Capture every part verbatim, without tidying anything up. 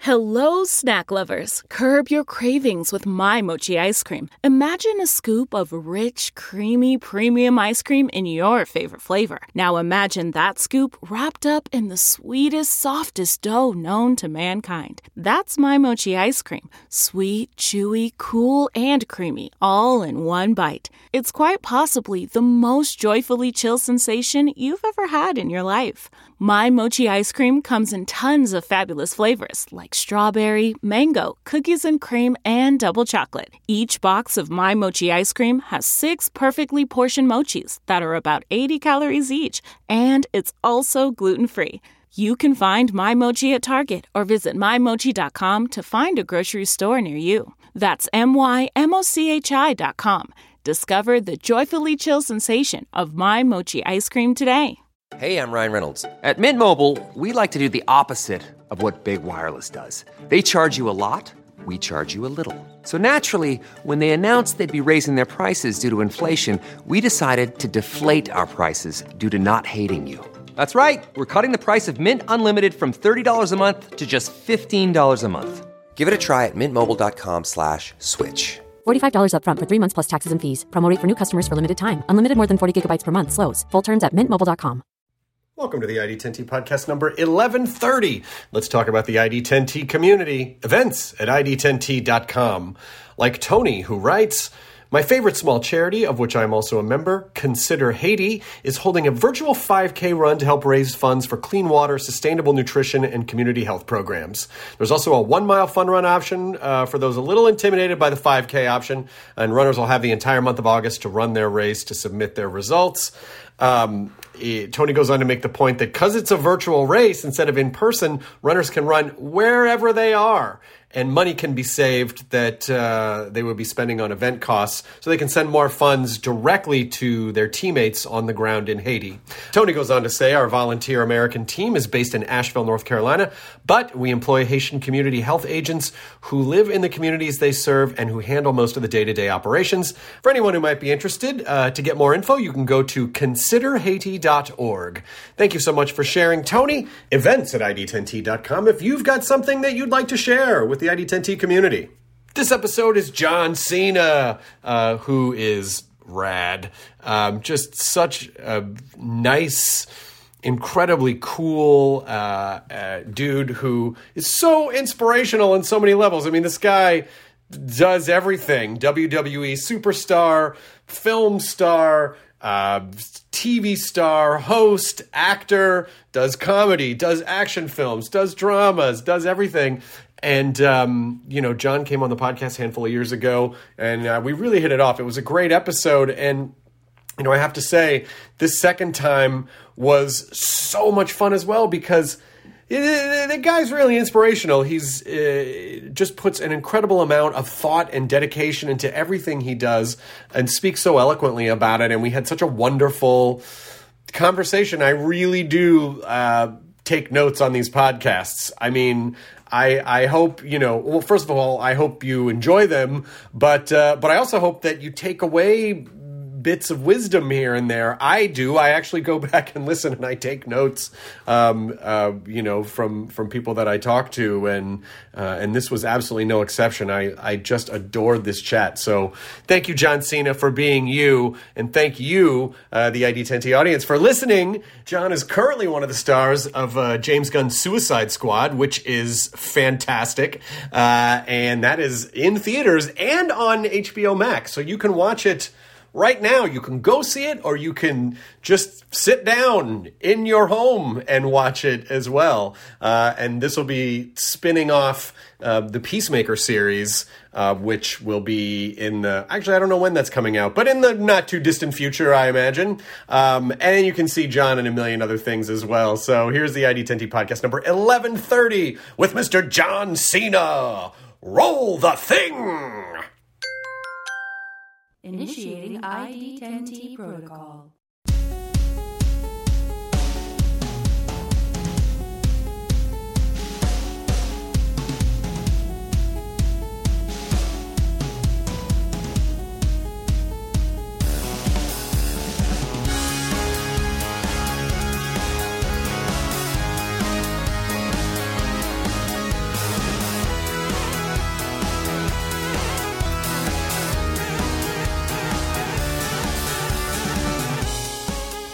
Hello, snack lovers. Curb your cravings with My Mochi ice cream. Imagine a scoop of rich, creamy, premium ice cream in your favorite flavor. Now imagine that scoop wrapped up in the sweetest, softest dough known to mankind. That's My Mochi ice cream. Sweet, chewy, cool, and creamy, all in one bite. It's quite possibly the most joyfully chill sensation you've ever had in your life. My Mochi ice cream comes in tons of fabulous flavors like strawberry, mango, cookies and cream, and double chocolate. Each box of My Mochi ice cream has six perfectly portioned mochis that are about eighty calories each, and it's also gluten-free. You can find My Mochi at Target or visit my mochi dot com to find a grocery store near you. That's M Y M O C H I dot com. Discover the joyfully chill sensation of My Mochi ice cream today. Hey, I'm Ryan Reynolds. At Mint Mobile, we like to do the opposite of what Big Wireless does. They charge you a lot, we charge you a little. So naturally, when they announced they'd be raising their prices due to inflation, we decided to deflate our prices due to not hating you. That's right. We're cutting the price of Mint Unlimited from thirty dollars a month to just fifteen dollars a month. Give it a try at mintmobile.com slash switch. forty-five dollars up front for three months plus taxes and fees. Promo rate for new customers for limited time. Unlimited more than forty gigabytes per month. Slows full terms at mint mobile dot com. Welcome to the I D ten T podcast number eleven thirty. Let's talk about the I D ten T community. Events at I D ten T dot com. Like Tony, who writes, my favorite small charity, of which I am also a member, Consider Haiti, is holding a virtual five K run to help raise funds for clean water, sustainable nutrition, and community health programs. There's also a one-mile fun run option uh, for those a little intimidated by the five K option, and runners will have the entire month of August to run their race to submit their results. Um, it, Tony goes on to make the point that because it's a virtual race instead of in person, runners can run wherever they are, and money can be saved that uh, they would be spending on event costs, so they can send more funds directly to their teammates on the ground in Haiti. Tony goes on to say, our volunteer American team is based in Asheville, North Carolina, but we employ Haitian community health agents who live in the communities they serve and who handle most of the day-to-day operations. For anyone who might be interested, uh, to get more info, you can go to consider haiti dot org. Thank you so much for sharing, Tony. Events at I D ten T dot com if you've got something that you'd like to share with the I D ten T community. This episode is John Cena, uh, who is rad. Um, just such a nice, incredibly cool uh, uh, dude who is so inspirational on so many levels. I mean, this guy does everything. W W E superstar, film star, uh, T V star, host, actor, does comedy, does action films, does dramas, does everything. And, um, you know, John came on the podcast a handful of years ago, and uh, we really hit it off. It was a great episode, and, you know, I have to say, this second time was so much fun as well, because the guy's really inspirational. He's uh, just puts an incredible amount of thought and dedication into everything he does and speaks so eloquently about it, and we had such a wonderful conversation. I really do uh, take notes on these podcasts. I mean, I, I hope, you know, well, first of all, I hope you enjoy them, but uh, but I also hope that you take away bits of wisdom here and there. I do. I actually go back and listen, and I take notes, um, uh, you know, from from people that I talk to, and uh, and this was absolutely no exception. I, I just adored this chat. So thank you, John Cena, for being you, and thank you, uh, the I D ten T audience, for listening. John is currently one of the stars of uh, James Gunn's Suicide Squad, which is fantastic, uh, and that is in theaters and on H B O Max, so you can watch it right now. You can go see it, or you can just sit down in your home and watch it as well. Uh, and this will be spinning off uh, the Peacemaker series, uh, which will be in the... Actually, I don't know when that's coming out, but in the not-too-distant future, I imagine. Um, and you can see John in a million other things as well. So here's the I D ten T podcast number eleven thirty with Mister John Cena. Roll the thing! Initiating I D ten T protocol.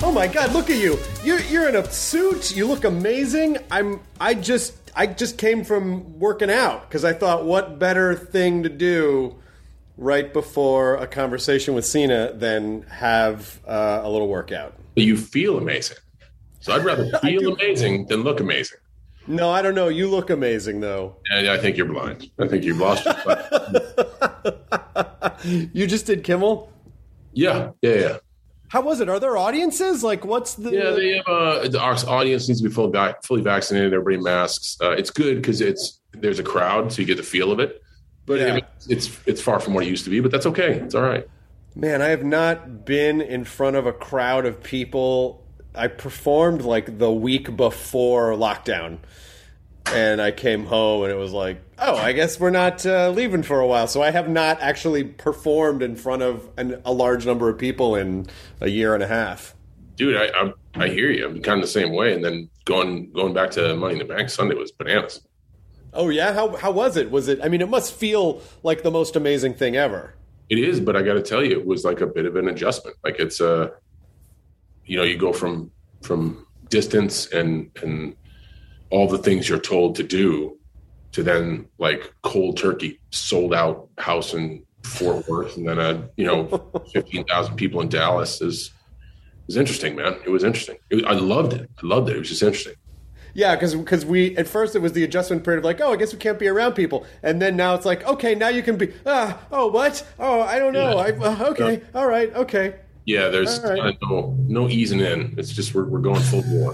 Oh my God! Look at you. You're you're in a suit. You look amazing. I'm. I just I just came from working out because I thought, what better thing to do right before a conversation with Cena than have uh, a little workout. But you feel amazing. So I'd rather feel amazing than look amazing. No, I don't know. You look amazing, though. And I think you're blind. I think you've lost your mind. You just did Kimmel? Yeah, yeah, yeah. How was it? Are there audiences? Like, what's the... Yeah, they have, uh, the, our audience needs to be fully, vac- fully vaccinated. Everybody masks. Uh, it's good because it's there's a crowd, so you get the feel of it. But yeah. I mean, it's it's far from what it used to be, but that's okay. It's all right. Man, I have not been in front of a crowd of people. I performed like the week before lockdown, and I came home and it was like, oh, I guess we're not uh, leaving for a while. So I have not actually performed in front of an, a large number of people in a year and a half. Dude, I I, I hear you. I'm kind of the same way. And then going going back to Money in the Bank Sunday was bananas. Oh yeah, how how was it? Was it? I mean, it must feel like the most amazing thing ever. It is, but I got to tell you, it was like a bit of an adjustment. Like it's a, uh, you know, you go from from distance and and all the things you're told to do, to then like cold turkey, sold out house in Fort Worth, and then a you know fifteen thousand people in Dallas is is interesting, man. It was interesting. It was, I loved it. I loved it. It was just interesting. Yeah, because because we at first it was the adjustment period of like, oh, I guess we can't be around people, and then now it's like, okay, now you can be. Ah, oh, what? Oh, I don't know. Yeah. I, uh, okay, yeah. All right, okay. Yeah, there's right. uh, no no easing in. It's just we're we're going full bore.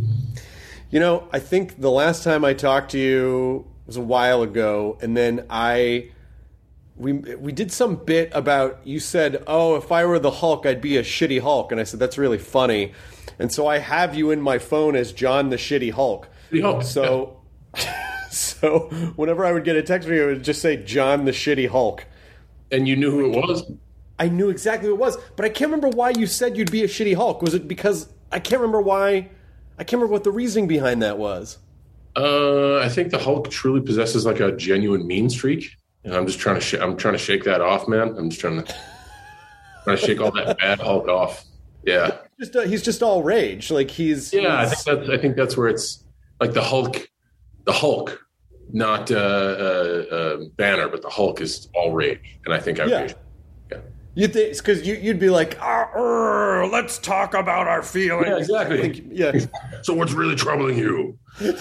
You know, I think the last time I talked to you was a while ago, and then I we we did some bit about you said, oh, if I were the Hulk, I'd be a shitty Hulk, and I said that's really funny. And so I have you in my phone as John the Shitty Hulk. Shitty Hulk. So, yeah. So whenever I would get a text from you, it would just say John the Shitty Hulk. And you knew who it was? I knew exactly who it was, but I can't remember why you said you'd be a shitty Hulk. Was it because I can't remember why? I can't remember what the reasoning behind that was. Uh, I think the Hulk truly possesses like a genuine mean streak, and I'm just trying to sh- I'm trying to shake that off, man. I'm just trying to trying to shake all that bad Hulk off. Yeah. Just uh, he's just all rage, like he's yeah. He's... I think that's I think that's where it's like the Hulk, the Hulk, not uh, uh, uh, Banner, but the Hulk is all rage, and I think I yeah. rage. Yeah. You think because you you'd be like, ah, er, let's talk about our feelings. Yeah, exactly. Like, yeah. So what's really troubling you?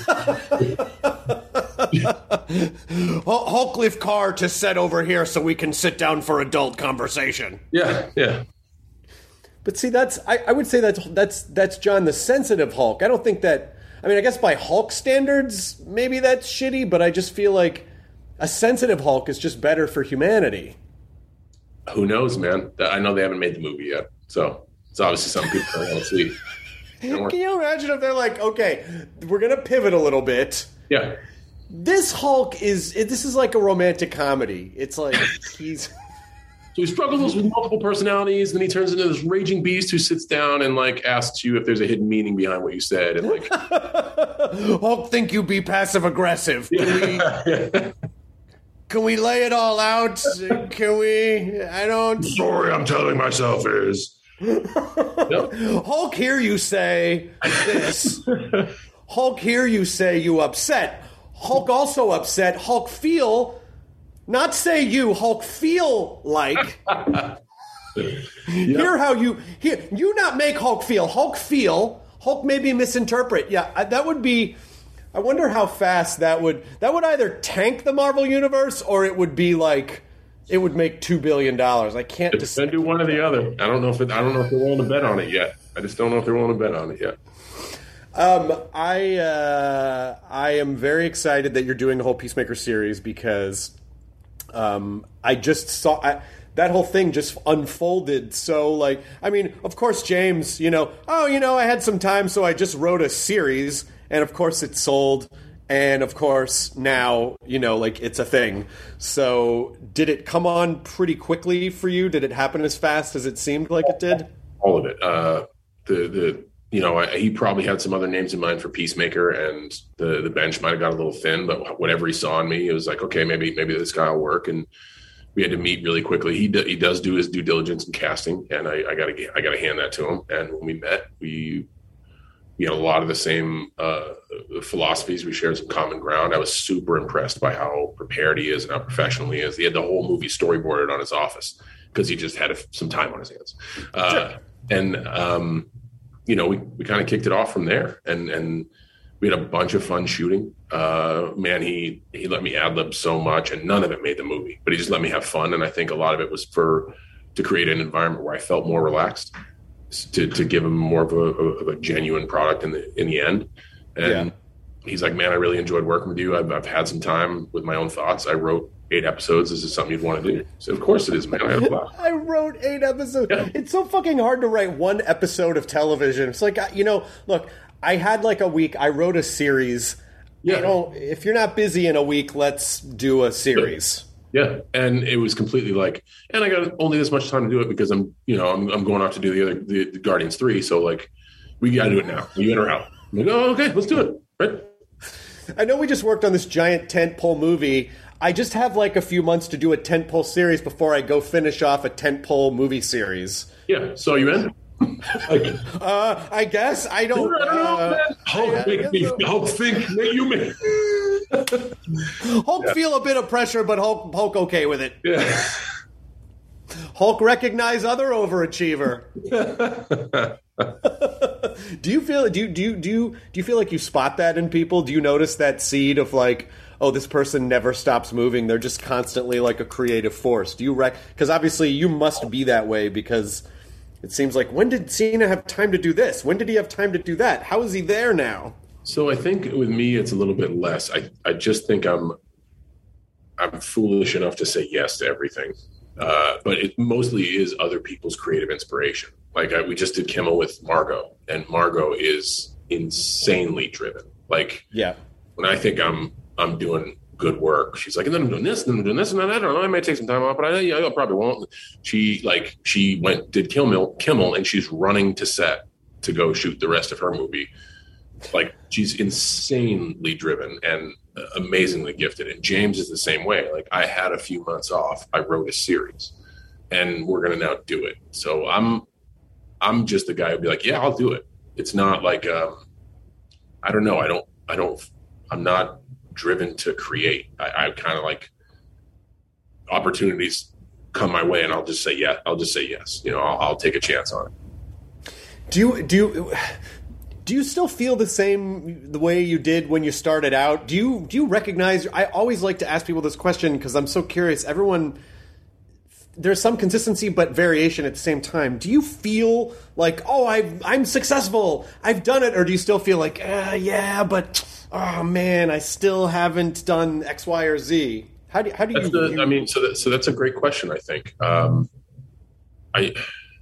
Hulk lift car to set over here so we can sit down for adult conversation. Yeah, yeah. But see, that's I, I would say that's that's that's John the sensitive Hulk. I don't think that. I mean, I guess by Hulk standards, maybe that's shitty. But I just feel like a sensitive Hulk is just better for humanity. Who knows, man? I know they haven't made the movie yet, so it's obviously something people don't want to see. Can you imagine if they're like, okay, we're gonna pivot a little bit. Yeah. This Hulk is this is like a romantic comedy. It's like he's. So he struggles with multiple personalities, then he turns into this raging beast who sits down and like asks you if there's a hidden meaning behind what you said, and like Hulk think you be passive aggressive. Can we yeah. can we lay it all out? Can we? I don't. The story I'm telling myself is yep. Hulk hear you say this. Hulk hear you say you upset. Hulk also upset. Hulk feel. Not say you, Hulk feel like. Yep. Hear how you hear you not make Hulk feel. Hulk feel. Hulk maybe misinterpret. Yeah, that would be. I wonder how fast that would that would either tank the Marvel universe or it would be like it would make two billion dollars. I can't decide. It's do one or the other. I don't know if it, I don't know if they're willing to bet on it yet. I just don't know if they're willing to bet on it yet. Um, I uh, I am very excited that you're doing the whole Peacemaker series because. Um, I just saw I, that whole thing just unfolded. So, like, I mean, of course, James, you know, oh, you know, I had some time, so I just wrote a series, and of course, it sold, and of course, now, you know, like, it's a thing. So, did it come on pretty quickly for you? Did it happen as fast as it seemed like it did? All of it. Uh, the the you know, I, he probably had some other names in mind for Peacemaker, and the the bench might have got a little thin, but whatever he saw in me, it was like, okay, maybe maybe this guy will work. And we had to meet really quickly. He do, he does do his due diligence in casting, and I, I gotta I gotta hand that to him. And when we met, we we had a lot of the same uh, philosophies. We shared some common ground. I was super impressed by how prepared he is and how professional he is. He had the whole movie storyboarded on his office because he just had a, some time on his hands. Uh, sure. And um, you know, we we kind of kicked it off from there, and and. We had a bunch of fun shooting. Uh, man, he he let me ad-lib so much, and none of it made the movie. But he just let me have fun, and I think a lot of it was for to create an environment where I felt more relaxed, to to give him more of a, of a genuine product in the in the end. And yeah. He's like, man, I really enjoyed working with you. I've I've had some time with my own thoughts. I wrote eight episodes. Is this something you'd want to do? So of course it is, man. I had a blast. I wrote eight episodes. Yeah. It's so fucking hard to write one episode of television. It's like, you know, look. I had like a week. I wrote a series. Yeah. You know, if you're not busy in a week, let's do a series. Yeah. And it was completely like, and I got only this much time to do it because I'm, you know, I'm, I'm going off to do the other, the, the Guardians three. So like, we got to do it now. You in or out? I'm like, oh, okay, let's do it. Right. I know we just worked on this giant tentpole movie. I just have like a few months to do a tentpole series before I go finish off a tentpole movie series. Yeah. So you in? Like, uh, I guess I don't. Uh, Hulk make me. Hulk think that you make. Hulk yeah. feel a bit of pressure, but Hulk Hulk okay with it. Yeah. Hulk recognize other overachiever. do you feel? Do you do you do you do you feel like you spot that in people? Do you notice that seed of like, oh, this person never stops moving. They're just constantly like a creative force. Do you rec? Because obviously you must be that way because. It seems like, when did Cena have time to do this? When did he have time to do that? How is he there now? So I think with me, it's a little bit less. I, I just think I'm I'm foolish enough to say yes to everything. Uh, but it mostly is other people's creative inspiration. Like I, we just did Kimmel with Margot, and Margot is insanely driven. Like yeah. when I think I'm I'm doing good work, she's like, and then I'm doing this, and then I'm doing this, and then I don't know, I might take some time off, but I, yeah, I probably won't. She like she went did Kimmel, Kimmel, and she's running to set to go shoot the rest of her movie. Like she's insanely driven and amazingly gifted. And James is the same way. Like I had a few months off, I wrote a series, and we're gonna now do it. So I'm I'm just the guy who'd be like, yeah, I'll do it. It's not like um, I don't know. I don't I don't I'm not. driven to create. I, I kind of like opportunities come my way and I'll just say, yeah, I'll just say yes. You know, I'll, I'll take a chance on it. Do you, do you, do you still feel the same, the way you did when you started out? Do you, do you recognize, I always like to ask people this question because I'm so curious. Everyone, there's some consistency, but variation at the same time. Do you feel like, oh, I've, I'm successful, I've done it? Or do you still feel like, uh, yeah, but oh man, I still haven't done X, Y, or Z? How do how do you? That's the, I mean, so that, so that's a great question. I think um, I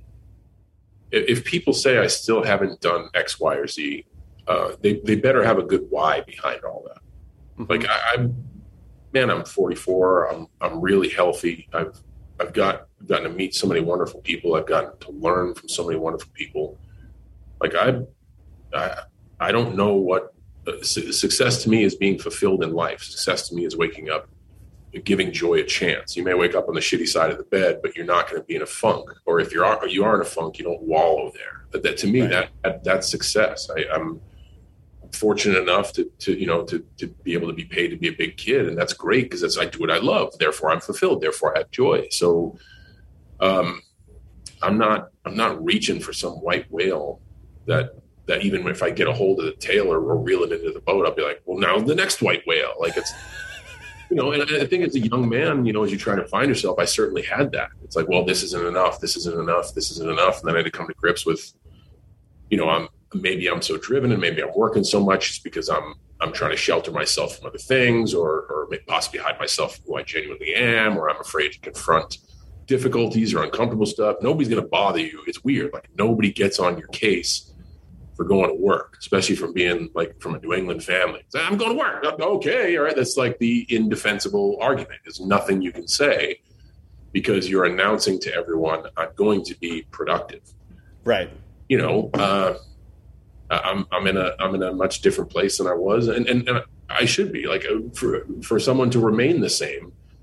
if people say I still haven't done X, Y, or Z, uh, they they better have a good why behind all that. Mm-hmm. Like I, I'm, man, I'm forty-four. I'm I'm really healthy. I've I've got I've gotten to meet so many wonderful people. I've gotten to learn from so many wonderful people. Like I I I don't know what. Success to me is being fulfilled in life. Success to me is waking up, giving joy a chance. You may wake up on the shitty side of the bed, but you're not going to be in a funk. Or if you are, you are in a funk, you don't wallow there. But that to me, right. that, that that's success. I, I'm fortunate enough to, to you know to to be able to be paid to be a big kid, and that's great because that's I do what I love. Therefore, I'm fulfilled. Therefore, I have joy. So, um, I'm not I'm not reaching for some white whale that. That even if I get a hold of the tail or, or reel it into the boat, I'll be like, well, now the next white whale. Like it's, you know, and I think as a young man, you know, as you try to find yourself, I certainly had that. It's like, well, this isn't enough. This isn't enough. This isn't enough. And then I had to come to grips with, you know, I'm maybe I'm so driven and maybe I'm working so much just because I'm I'm trying to shelter myself from other things or or possibly hide myself from who I genuinely am, or I'm afraid to confront difficulties or uncomfortable stuff. Nobody's going to bother you. It's weird. Like nobody gets on your case for going to work, especially from being like from a New England family. So, I'm going to work. Okay. All right. That's like the indefensible argument. There's nothing you can say because you're announcing to everyone, I'm going to be productive. Right. You know, uh, I'm, I'm in a, I'm in a much different place than I was. And, and, and I should be like for, for someone to remain the same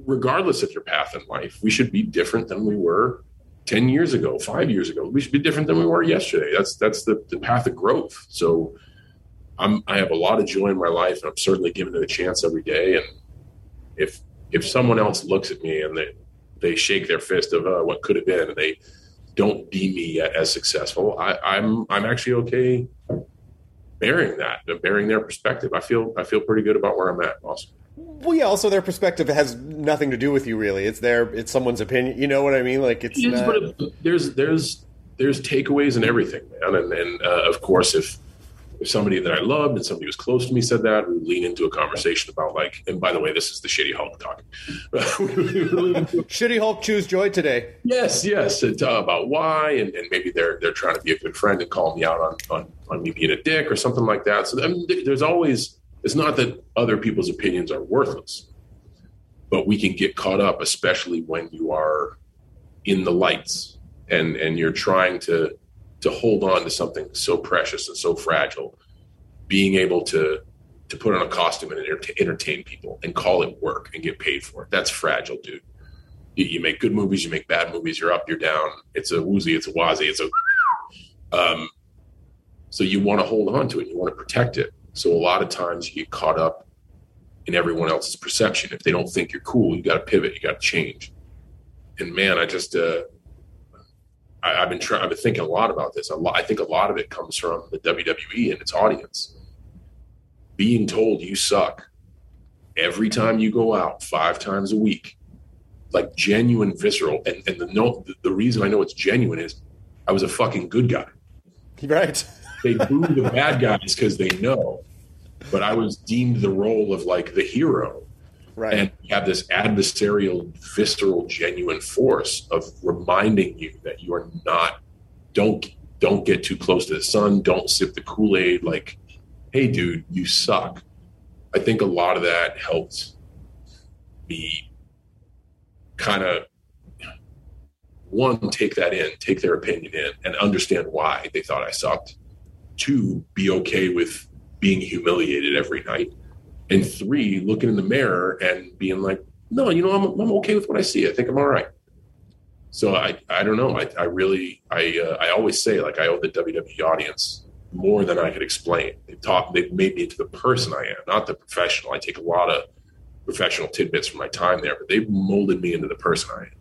regardless of your path in life, we should be different than we were ten years ago, five years ago. We should be different than we were yesterday. That's that's the, the path of growth. So I'm I have a lot of joy in my life, and I'm certainly giving it a chance every day. And if if someone else looks at me and they they shake their fist of uh, what could have been, and they don't deem me yet as successful, I, I'm I'm actually okay bearing that, bearing their perspective. I feel I feel pretty good about where I'm at, also. Well, yeah. Also, their perspective has nothing to do with you, really. It's their, it's someone's opinion. You know what I mean? Like, it's it is, not... but it, there's there's there's takeaways in everything, man. And, and uh, of course, if if somebody that I loved and somebody who was close to me said that, we would lean into a conversation about, like, and by the way, this is the Shitty Hulk talking. Shitty Hulk choose joy today. Yes, yes. It's, uh, about why, and, and maybe they're they're trying to be a good friend and call me out on on, on me being a dick or something like that. So I mean, there's always. It's not that other people's opinions are worthless, but we can get caught up, especially when you are in the lights and, and you're trying to, to hold on to something so precious and so fragile. Being able to, to put on a costume and enter- entertain people and call it work and get paid for it. That's fragile, dude. You, you make good movies, you make bad movies, you're up, you're down. It's a woozy, it's a wazi, it's a, um, so you want to hold on to it. You want to protect it. So a lot of times you get caught up in everyone else's perception. If they don't think you're cool, you got to pivot, you got to change. And man, I just, uh, I, I've been trying, I've been thinking a lot about this. A lot, I think a lot of it comes from the W W E and its audience. Being told you suck every time you go out five times a week, like genuine, visceral. And, and the, no, the, the reason I know it's genuine is I was a fucking good guy. Right. They boo the bad guys because they know, but I was deemed the role of like the hero. Right. And you have this adversarial, visceral, genuine force of reminding you that you are not, don't, don't get too close to the sun. Don't sip the Kool-Aid. Like, hey dude, you suck. I think a lot of that helped me kind of, one, take that in, take their opinion in and understand why they thought I sucked. Two, be okay with being humiliated every night. And three, looking in the mirror and being like, no, you know, I'm I'm okay with what I see. I think I'm all right. So I I don't know. I, I really, I uh, I always say, like, I owe the W W E audience more than I could explain. They've taught, they've made me into the person I am, not the professional. I take a lot of professional tidbits from my time there, but they've molded me into the person I am.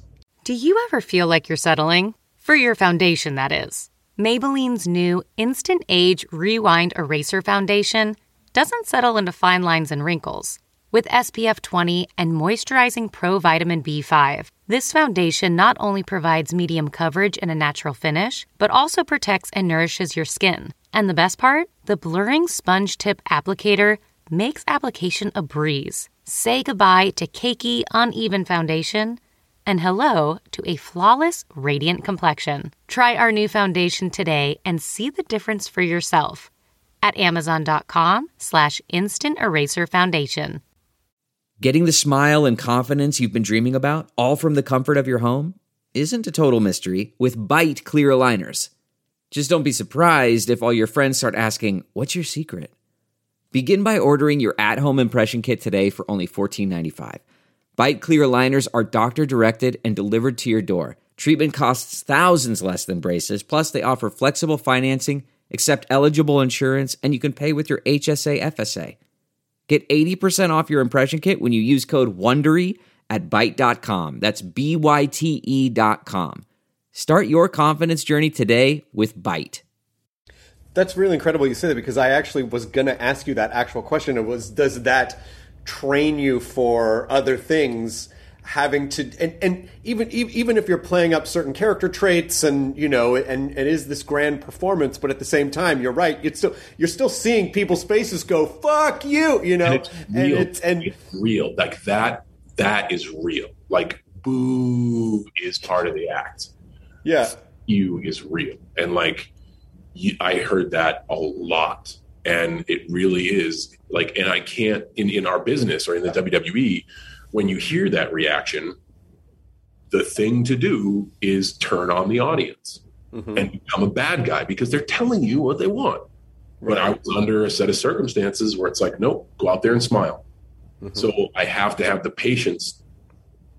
Do you ever feel like you're settling? For your foundation, that is. Maybelline's new Instant Age Rewind Eraser Foundation doesn't settle into fine lines and wrinkles. With S P F twenty and moisturizing Pro Vitamin B five, this foundation not only provides medium coverage and a natural finish, but also protects and nourishes your skin. And the best part? The blurring sponge tip applicator makes application a breeze. Say goodbye to cakey, uneven foundation and hello to a flawless, radiant complexion. Try our new foundation today and see the difference for yourself at amazon.com slash instant eraser foundation. Getting the smile and confidence you've been dreaming about, all from the comfort of your home, isn't a total mystery with Byte clear aligners. Just don't be surprised if all your friends start asking, what's your secret? Begin by ordering your at-home impression kit today for only fourteen ninety-five dollars. Byte clear aligners are doctor-directed and delivered to your door. Treatment costs thousands less than braces, plus they offer flexible financing, accept eligible insurance, and you can pay with your H S A F S A. Get eighty percent off your impression kit when you use code WONDERY at byte dot com. That's B Y T E dot com. Start your confidence journey today with Byte. That's really incredible you say that, because I actually was going to ask you that actual question. It was, does that train you for other things, having to, and, and even even if you're playing up certain character traits and, you know, and it is this grand performance, but at the same time, you're right, it's still, you're still seeing people's faces go, fuck you, you know, and it's real. and it's, and it's real. Like that, that is real. Like boo is part of the act. Yeah. You is real. And like, you, I heard that a lot. And it really is like, and I can't, in, in our business or in the W W E, when you hear that reaction, the thing to do is turn on the audience mm-hmm. and become a bad guy, because they're telling you what they want. Right. But I was under a set of circumstances where it's like, nope, go out there and smile. Mm-hmm. So I have to have the patience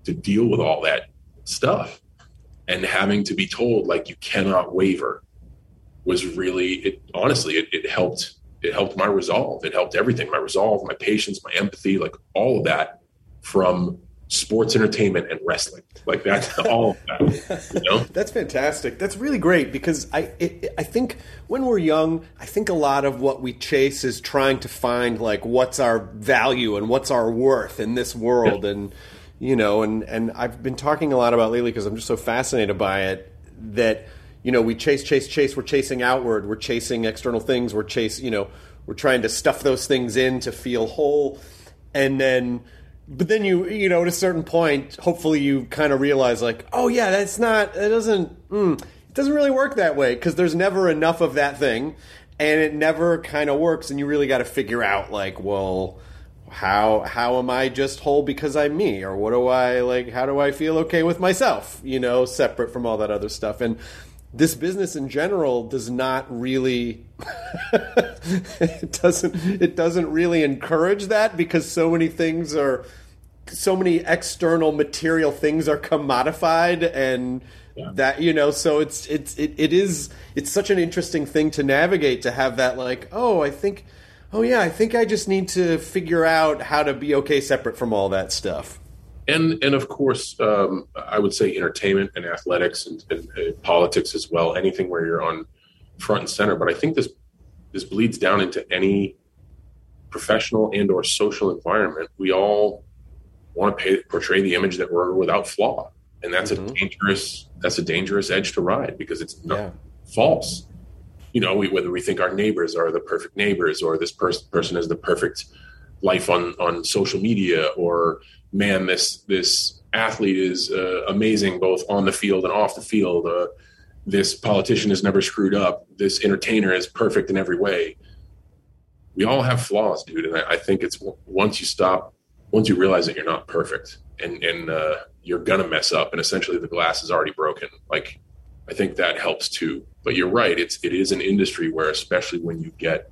to deal with all that stuff, and having to be told like you cannot waver was really, it honestly, it, it helped, it helped my resolve. It helped everything, my resolve, my patience, my empathy, like all of that from sports entertainment and wrestling. Like that's all of that, you know? That's fantastic. That's really great because I it, I think when we're young, I think a lot of what we chase is trying to find like what's our value and what's our worth in this world. Yeah. And, you know, and, and I've been talking a lot about lately because I'm just so fascinated by it that, you know, we chase, chase, chase. We're chasing outward. We're chasing external things. We're chase, you know, we're trying to stuff those things in to feel whole. And then, but then you, you know, at a certain point, hopefully you kind of realize like, oh yeah, that's not, it doesn't, mm, it doesn't really work that way because there's never enough of that thing and it never kind of works. And you really got to figure out like, well, how, how am I just whole because I'm me? Or what do I like, how do I feel okay with myself, you know, separate from all that other stuff. And this business in general does not really it doesn't it doesn't really encourage that because so many things are so many external material things are commodified and yeah. that you know so it's it's it, it is it's such an interesting thing to navigate to have that like oh I think oh yeah I think I just need to figure out how to be okay separate from all that stuff. And and of course, um, I would say entertainment and athletics and, and, and politics as well. Anything where you're on front and center. But I think this this bleeds down into any professional and or social environment. We all want to pay, portray the image that we're without flaw, and that's mm-hmm. a dangerous that's a dangerous edge to ride because it's not yeah. false. You know, we, whether we think our neighbors are the perfect neighbors or this person person is the perfect life on on social media or man, this this athlete is uh, amazing both on the field and off the field. Uh, this politician has never screwed up. This entertainer is perfect in every way. We all have flaws, dude. And I, I think it's once you stop, once you realize that you're not perfect and, and uh, you're going to mess up and essentially the glass is already broken. Like, I think that helps too. But you're right. It's, it is an industry where, especially when you get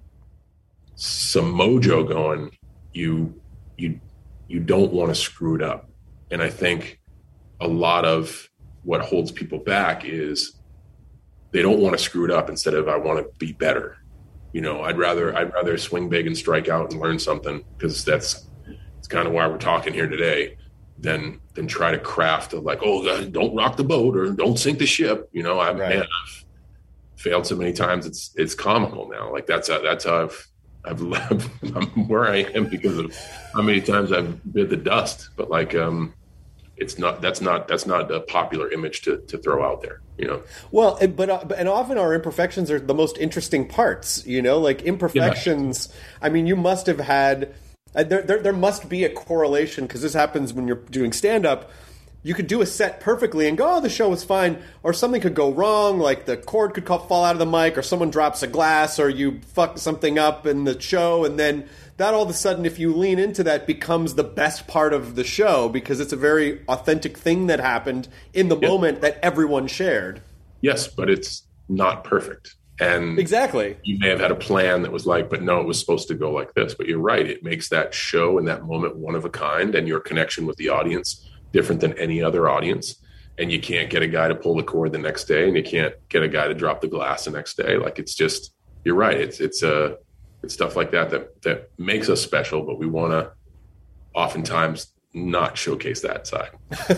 some mojo going, you, you, you don't want to screw it up. And I think a lot of what holds people back is they don't want to screw it up instead of I want to be better. You know, I'd rather I'd rather swing big and strike out and learn something because that's it's kind of why we're talking here today than than try to craft a like, oh, don't rock the boat or don't sink the ship. You know, I've, right. man, I've failed so many times. It's it's comical now. Like that's how, that's how I've I've left. I'm where I am because of how many times I've bit the dust. But like, um, it's not. That's not. That's not a popular image to to throw out there. You know. Well, and, but uh, and often our imperfections are the most interesting parts. You know, like imperfections. Yeah. I mean, you must have had. Uh, there, there, there must be a correlation because this happens when you're doing stand up. You could do a set perfectly and go, oh, the show was fine. Or something could go wrong, like the cord could fall out of the mic, or someone drops a glass, or you fuck something up in the show. And then that all of a sudden, if you lean into that, becomes the best part of the show because it's a very authentic thing that happened in the yeah. moment that everyone shared. Yes, but it's not perfect. And exactly, you may have had a plan that was like, but no, it was supposed to go like this. But you're right. It makes that show in that moment one of a kind, and your connection with the audience different than any other audience. And you can't get a guy to pull the cord the next day, and you can't get a guy to drop the glass the next day. Like it's just, you're right. It's, it's, uh, it's stuff like that, that, that makes us special, but we want to oftentimes not showcase that side.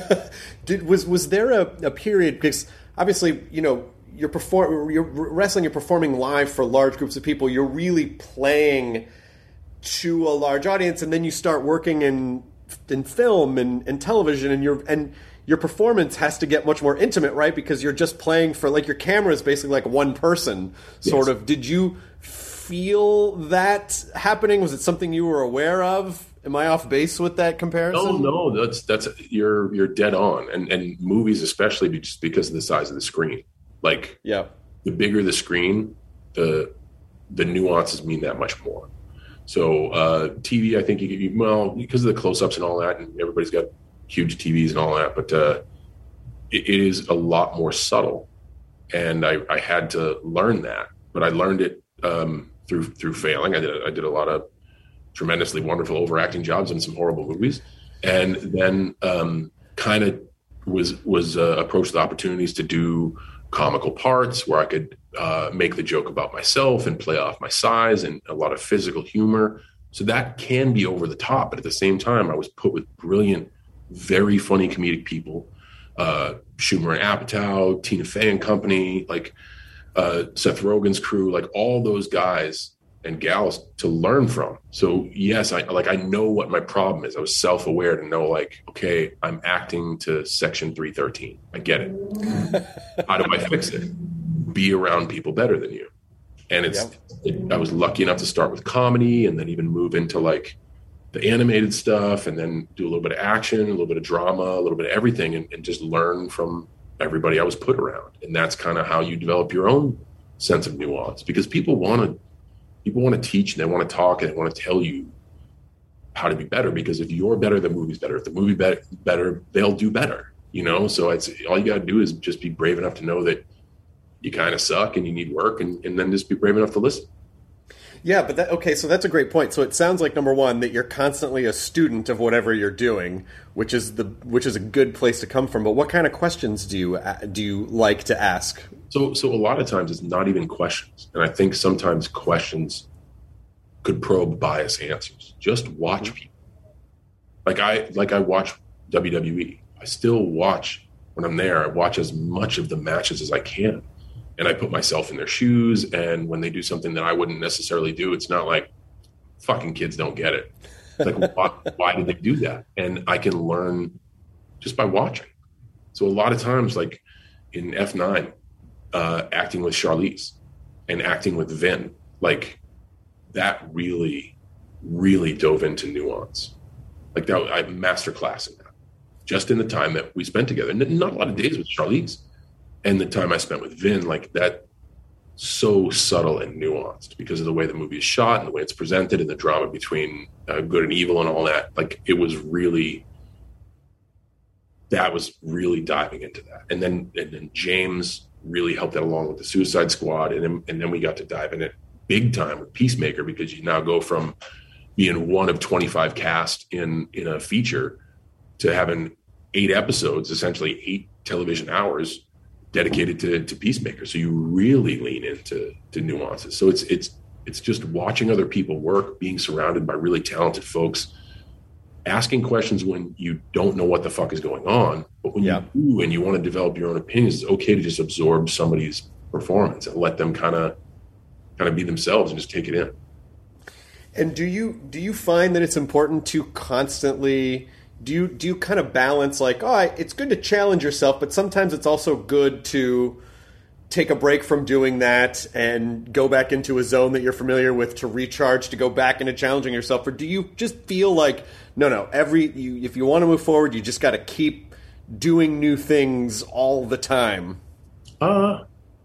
Did, was, was there a, a period, because obviously, you know, you're perform, you're wrestling, you're performing live for large groups of people. You're really playing to a large audience, and then you start working in, in film and, and television, and your and your performance has to get much more intimate, right? Because you're just playing for, like, your camera is basically like one person, sort yes. of. Did you feel that happening? Was it something you were aware of? Am I off base with that comparison? No, no, that's that's you're you're dead on, and and movies especially just because of the size of the screen. Like, yeah, the bigger the screen, the the nuances mean that much more. So uh, T V, I think you could, well, because of the close-ups and all that, and everybody's got huge T Vs and all that, but uh, it, it is a lot more subtle. And I, I had to learn that, but I learned it um, through through failing. I did I did a lot of tremendously wonderful overacting jobs in some horrible movies, And then um, kind of was was uh, approached with opportunities to do comical parts where I could uh, make the joke about myself and play off my size and a lot of physical humor. So that can be over the top. But at the same time, I was put with brilliant, very funny comedic people. Uh, Schumer and Apatow, Tina Fey and company, like uh, Seth Rogen's crew, like all those guys and gals to learn from. So yes, I like I know what my problem is. I was self-aware to know, like, okay, I'm acting to section three thirteen. I get it. How do I fix it? Be around people better than you. And it's yep. it, I was lucky enough to start with comedy and then even move into like the animated stuff and then do a little bit of action, a little bit of drama, a little bit of everything, and, and just learn from everybody I was put around. And that's kind of how you develop your own sense of nuance, because people want to People want to teach and they want to talk and they want to tell you how to be better, because if you're better, the movie's better. If the movie better, better they'll do better, you know? So it's all you got to do is just be brave enough to know that you kind of suck and you need work, and, and then just be brave enough to listen. Yeah, but that, okay, so that's a great point. So it sounds like, number one, that you're constantly a student of whatever you're doing, which is the which is a good place to come from. But what kind of questions do you do you like to ask? So, so a lot of times it's not even questions, and I think sometimes questions could probe bias answers. Just watch people. Like I like I watch W W E. I still watch when I'm there. I watch as much of the matches as I can. And I put myself in their shoes, and when they do something that I wouldn't necessarily do, it's not like fucking kids don't get it. It's like, why, why did they do that? And I can learn just by watching. So a lot of times, like in F nine, uh, acting with Charlize and acting with Vin, like that really, really dove into nuance. Like that, I masterclass in that, just in the time that we spent together. Not a lot of days with Charlize. And the time I spent with Vin, like that, so subtle and nuanced because of the way the movie is shot and the way it's presented and the drama between uh, good and evil and all that. Like it was really, that was really diving into that. And then, and then James really helped that along with the Suicide Squad. And then, and then we got to dive in it big time with Peacemaker, because you now go from being one of twenty-five cast in, in a feature to having eight episodes, essentially eight television hours dedicated to, to Peacemaker. So you really lean into to nuances. So it's it's it's just watching other people work, being surrounded by really talented folks, asking questions when you don't know what the fuck is going on. But when yeah. you do and you want to develop your own opinions, it's okay to just absorb somebody's performance and let them kind of kind of be themselves and just take it in. And do you do you find that it's important to constantly Do you do you kind of balance, like, oh, it's good to challenge yourself, but sometimes it's also good to take a break from doing that and go back into a zone that you're familiar with to recharge, to go back into challenging yourself? Or do you just feel like, no, no, every you, if you want to move forward, you just got to keep doing new things all the time? Uh,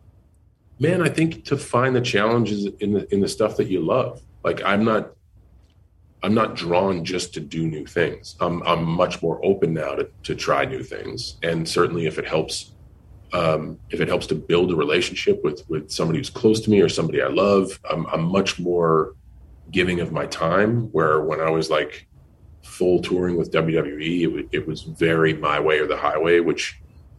man, I think to find the challenges in the in the stuff that you love. Like I'm not. I'm not drawn just to do new things. I'm I'm much more open now to, to try new things. And certainly if it helps, um, if it helps to build a relationship with, with somebody who's close to me or somebody I love, I'm, I'm much more giving of my time, where when I was like full touring with W W E, it, it was very my way or the highway, which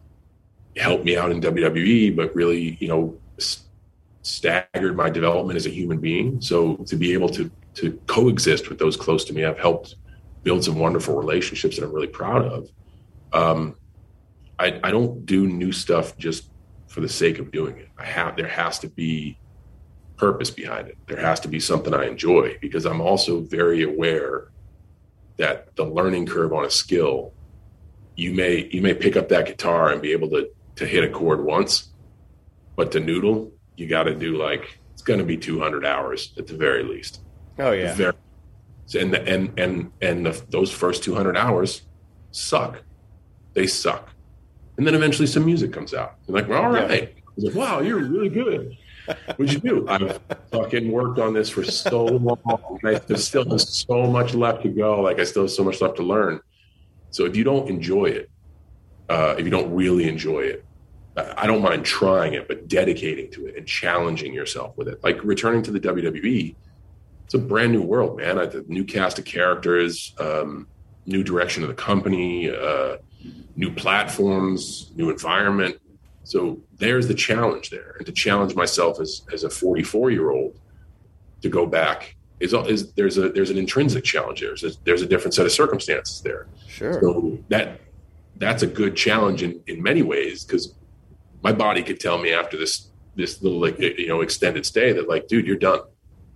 helped me out in W W E, but really, you know, st- staggered my development as a human being. So to be able to to coexist with those close to me, I've helped build some wonderful relationships that I'm really proud of. Um, I, I don't do new stuff just for the sake of doing it. I have, there has to be purpose behind it. There has to be something I enjoy, because I'm also very aware that the learning curve on a skill, you may, you may pick up that guitar and be able to, to hit a chord once, but to noodle, you got to do like, it's going to be two hundred hours at the very least. Oh yeah. Very, and the, and and and the, those first two hundred hours suck. They suck. And then eventually some music comes out. You're like, well, all right. Yeah. I was like, wow, you're really good. What'd you do? I've fucking worked on this for so long. And I, there's still so much left to go. Like I still have so much left to learn. So if you don't enjoy it, uh, if you don't really enjoy it, I don't mind trying it, but dedicating to it and challenging yourself with it. Like returning to the W W E, it's a brand new world, man. I, the new cast of characters, um, new direction of the company, uh, new platforms, new environment. So there's the challenge there. And to challenge myself as, as a forty-four year old to go back is, is there's a, there's an intrinsic challenge there. There's a, there's a different set of circumstances there. Sure. So that, that's a good challenge in, in many ways, because my body could tell me after this, this little, like, you know, extended stay that, like, dude, you're done.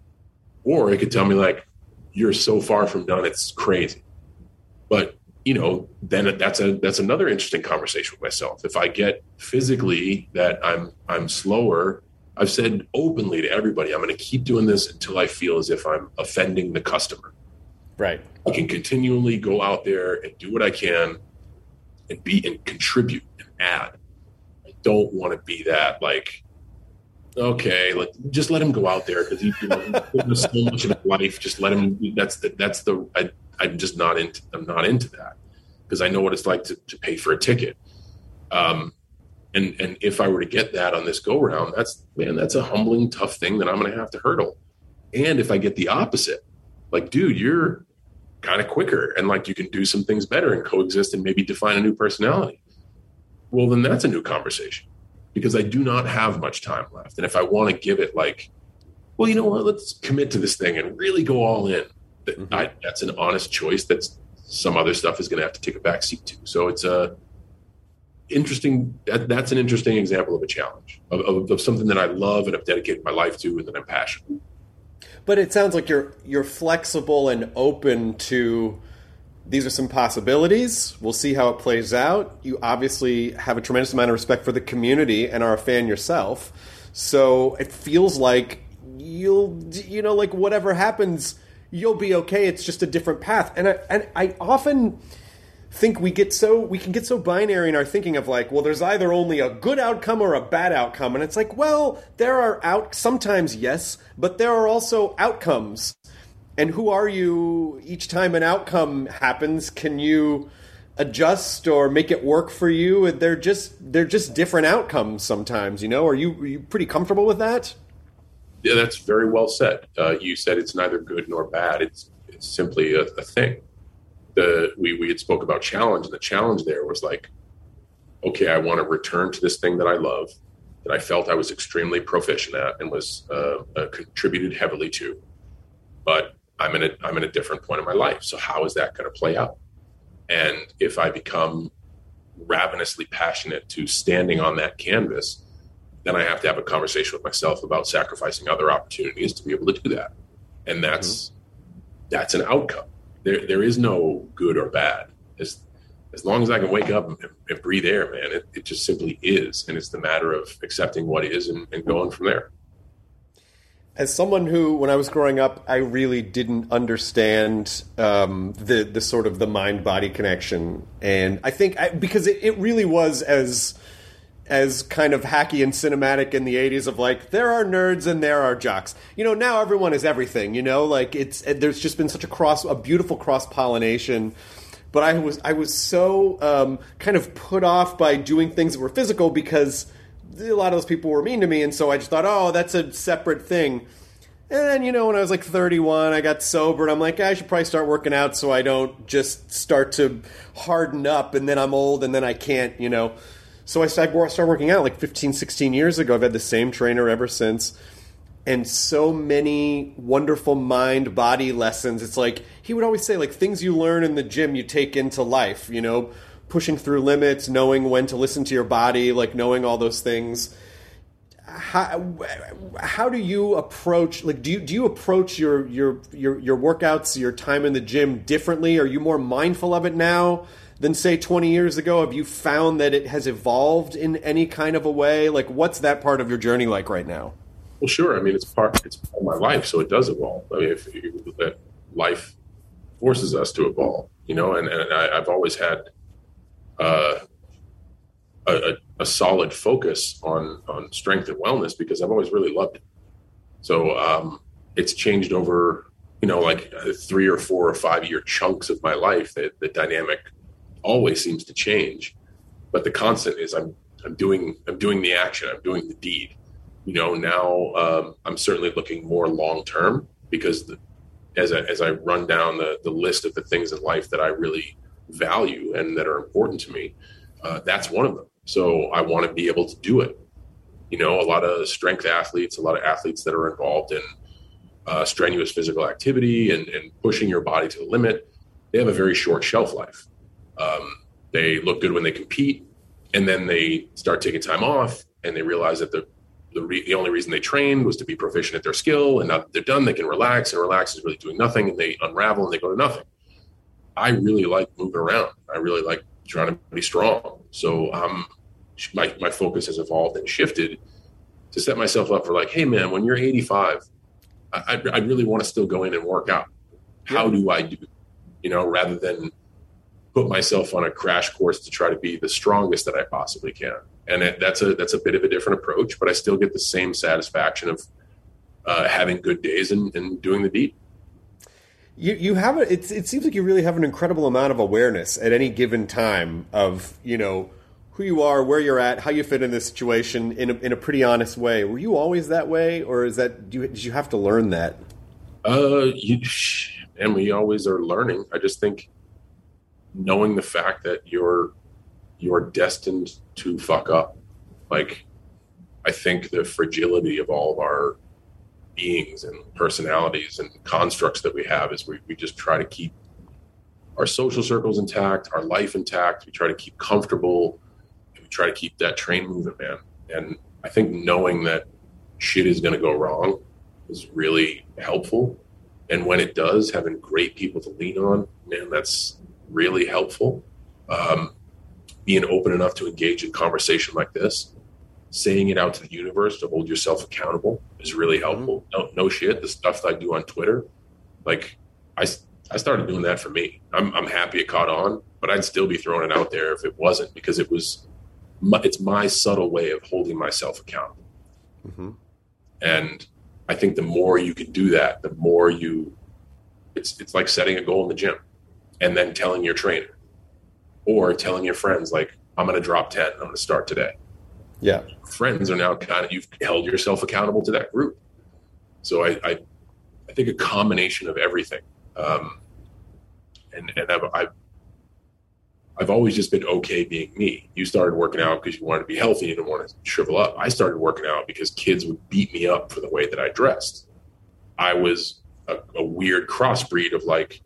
Or it could tell me, like, you're so far from done, it's crazy. But, you know, then that's a, that's another interesting conversation with myself. If I get physically that I'm, I'm slower, I've said openly to everybody, I'm going to keep doing this until I feel as if I'm offending the customer. Right. I can continually go out there and do what I can and be and contribute and add. I don't want to be that, like, okay, like, just let him go out there because he, you know, he's so much of his life. Just let him. That's the that's the. I, I'm just not into. I'm not into that because I know what it's like to, to pay for a ticket. Um, and and if I were to get that on this go round, that's man, that's a humbling, tough thing that I'm going to have to hurdle. And if I get the opposite, like, dude, you're kind of quicker and, like, you can do some things better and coexist and maybe define a new personality. Well, then that's a new conversation. Because I do not have much time left. And if I want to give it, like, well, you know what, let's commit to this thing and really go all in. That, mm-hmm. I, that's an honest choice. That's some other stuff is going to have to take a back seat to. So it's a interesting, that, that's an interesting example of a challenge, of, of, of something that I love and have dedicated my life to and that I'm passionate. But it sounds like you're you're flexible and open to, these are some possibilities. We'll see how it plays out. You obviously have a tremendous amount of respect for the community and are a fan yourself. So it feels like you'll, you know, like, whatever happens, you'll be okay. It's just a different path. And I, and I often think we get so, we can get so binary in our thinking of, like, well, there's either only a good outcome or a bad outcome. And it's like, well, there are out, sometimes yes, but there are also outcomes. And who are you each time an outcome happens? Can you adjust or make it work for you? They're just they're just different outcomes sometimes, you know? Are you, are you pretty comfortable with that? Yeah, that's very well said. Uh, you said it's neither good nor bad. It's it's simply a, a thing. The we, we had spoke about challenge, and the challenge there was like, okay, I want to return to this thing that I love, that I felt I was extremely proficient at and was uh, uh, contributed heavily to. But I'm in a I'm in a different point in my life. So how is that going to play out? And if I become ravenously passionate to standing on that canvas, then I have to have a conversation with myself about sacrificing other opportunities to be able to do that. And that's mm-hmm. that's an outcome. There there is no good or bad. As as long as I can wake up and, and breathe air, man, it, it just simply is. And it's the matter of accepting what is and, and going from there. As someone who, when I was growing up, I really didn't understand um, the the sort of the mind-body connection, and I think I, because it, it really was as as kind of hacky and cinematic in the eighties of, like, there are nerds and there are jocks. You know, now everyone is everything. You know, like, it's there's just been such a cross, a beautiful cross-pollination. But I was I was so um, kind of put off by doing things that were physical because a lot of those people were mean to me, and so I just thought, oh, that's a separate thing. And then, you know, when I was like thirty-one, I got sober, and I'm like, I should probably start working out so I don't just start to harden up, and then I'm old, and then I can't, you know. So I started working out like fifteen, sixteen years ago. I've had the same trainer ever since. And so many wonderful mind-body lessons. It's like, he would always say, like, things you learn in the gym you take into life, you know, pushing through limits, knowing when to listen to your body, like knowing all those things. How, how do you approach, like, do you, do you approach your, your, your, your workouts, your time in the gym differently? Are you more mindful of it now than, say, twenty years ago? Have you found that it has evolved in any kind of a way? Like, what's that part of your journey like right now? Well, sure. I mean, it's part, it's part of my life, so it does evolve. I mean, if, if life forces us to evolve, you know, and, and I, I've always had uh, a, a solid focus on, on strength and wellness because I've always really loved it. So um, it's changed over, you know, like three or four or five year chunks of my life. That the dynamic always seems to change, but the constant is I'm I'm doing I'm doing the action, I'm doing the deed. You know, now um, I'm certainly looking more long term because the, as I, as I run down the, the list of the things in life that I really value and that are important to me, uh, that's one of them. So I want to be able to do it. You know, a lot of strength athletes, a lot of athletes that are involved in uh, strenuous physical activity and, and pushing your body to the limit, they have a very short shelf life. Um, they look good when they compete, and then they start taking time off, and they realize that the the, re- the only reason they trained was to be proficient at their skill, and now that they're done, they can relax, and relax is really doing nothing, and they unravel and they go to nothing. I really like moving around. I really like trying to be strong. So um, my my focus has evolved and shifted to set myself up for like, hey man, when you're eighty-five, I, I really want to still go in and work out. How do I do it? You know, rather than put myself on a crash course to try to be the strongest that I possibly can. And it, that's a that's a bit of a different approach, but I still get the same satisfaction of uh, having good days and, and doing the deep. You you have a, it's it seems like you really have an incredible amount of awareness at any given time of, you know, who you are, where you're at, how you fit in this situation in a, in a pretty honest way. Were you always that way, or is that do you, did you have to learn that? Uh, you, and we always are learning. I just think knowing the fact that you're you're destined to fuck up. Like, I think the fragility of all of our beings and personalities and constructs that we have is we, we just try to keep our social circles intact, our life intact. We try to keep comfortable, and we try to keep that train moving, man. And I think knowing that shit is going to go wrong is really helpful. And when it does, having great people to lean on, man, that's really helpful. Um, being open enough to engage in conversation like this, saying it out to the universe to hold yourself accountable is really helpful. No, no shit. The stuff that I do on Twitter, like I, I started doing that for me. I'm, I'm happy it caught on, but I'd still be throwing it out there if it wasn't, because it was, my, it's my subtle way of holding myself accountable. Mm-hmm. And I think the more you can do that, the more you, it's, it's like setting a goal in the gym and then telling your trainer or telling your friends, like, I'm going to drop ten. I'm going to start today. Yeah. Friends are now kind of, you've held yourself accountable to that group. So I, I, I think a combination of everything. Um, and, and I've, I've, I've always just been okay being me. You started working out because you wanted to be healthy. You didn't want to shrivel up. I started working out because kids would beat me up for the way that I dressed. I was a, a weird crossbreed of like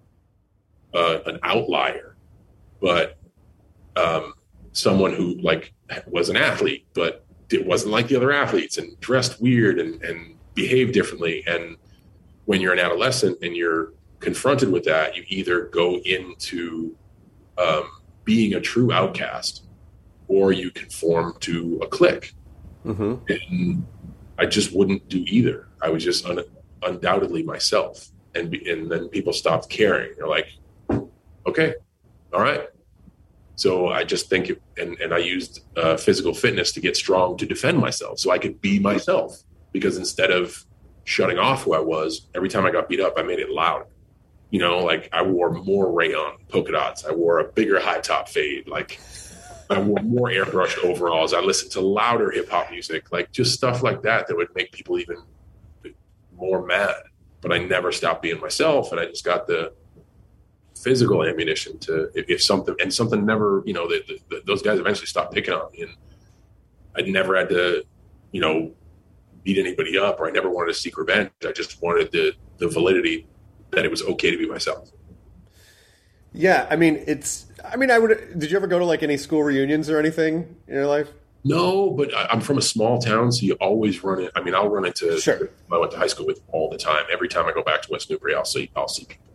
uh, an outlier, but um, someone who like was an athlete, but it wasn't like the other athletes and dressed weird and, and behaved differently. And when you're an adolescent and you're confronted with that, you either go into um, being a true outcast or you conform to a clique. Mm-hmm. And I just wouldn't do either. I was just un- undoubtedly myself. And, be, and then people stopped caring. They're like, okay, all right. So I just think, it, and, and I used uh, physical fitness to get strong to defend myself so I could be myself, because instead of shutting off who I was, every time I got beat up, I made it louder. You know, like I wore more rayon polka dots. I wore a bigger high top fade. Like I wore more airbrush overalls. I listened to louder hip hop music, like just stuff like that that would make people even more mad. But I never stopped being myself. And I just got the physical ammunition to, if, if something, and something never, you know, the, the, the, those guys eventually stopped picking on me. And I never had to, you know, beat anybody up, or I never wanted to seek revenge. I just wanted the, the validity that it was okay to be myself. Yeah. I mean, it's, I mean, I would, did you ever go to like any school reunions or anything in your life? No, but I, I'm from a small town, so you always run it. I mean, I'll run into, sure. I went to high school with all the time. Every time I go back to West Newbury, I'll see, I'll see people.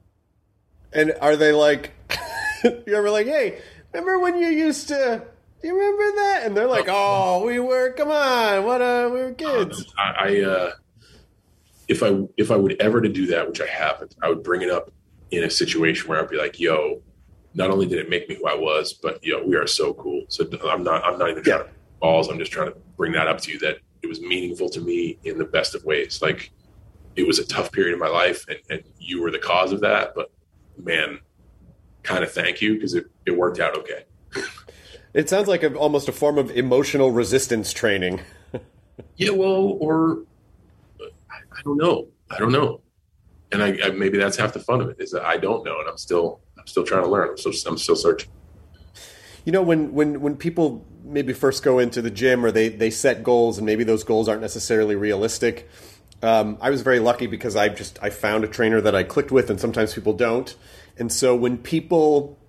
And are they like, you ever like, hey, remember when you used to, do you remember that? And they're like, oh, we were, come on, what, uh, we were kids. Uh, I, I uh, if I, if I would ever to do that, which I haven't, I would bring it up in a situation where I'd be like, yo, not only did it make me who I was, but yo, we are so cool. So I'm not, I'm not even trying yeah. to balls. I'm just trying to bring that up to you, that it was meaningful to me in the best of ways. Like it was a tough period in my life, and, and you were the cause of that, but man, kind of thank you, because it, it worked out okay. It sounds like a, almost a form of emotional resistance training. Yeah, well, or I, I don't know. I don't know. And I, I maybe that's half the fun of it, is that I don't know, and I'm still I'm still trying to learn. I'm still I'm still searching. You know, when when when people maybe first go into the gym, or they they set goals, and maybe those goals aren't necessarily realistic. Um, I was very lucky because I just I found a trainer that I clicked with, and sometimes people don't. And so when people,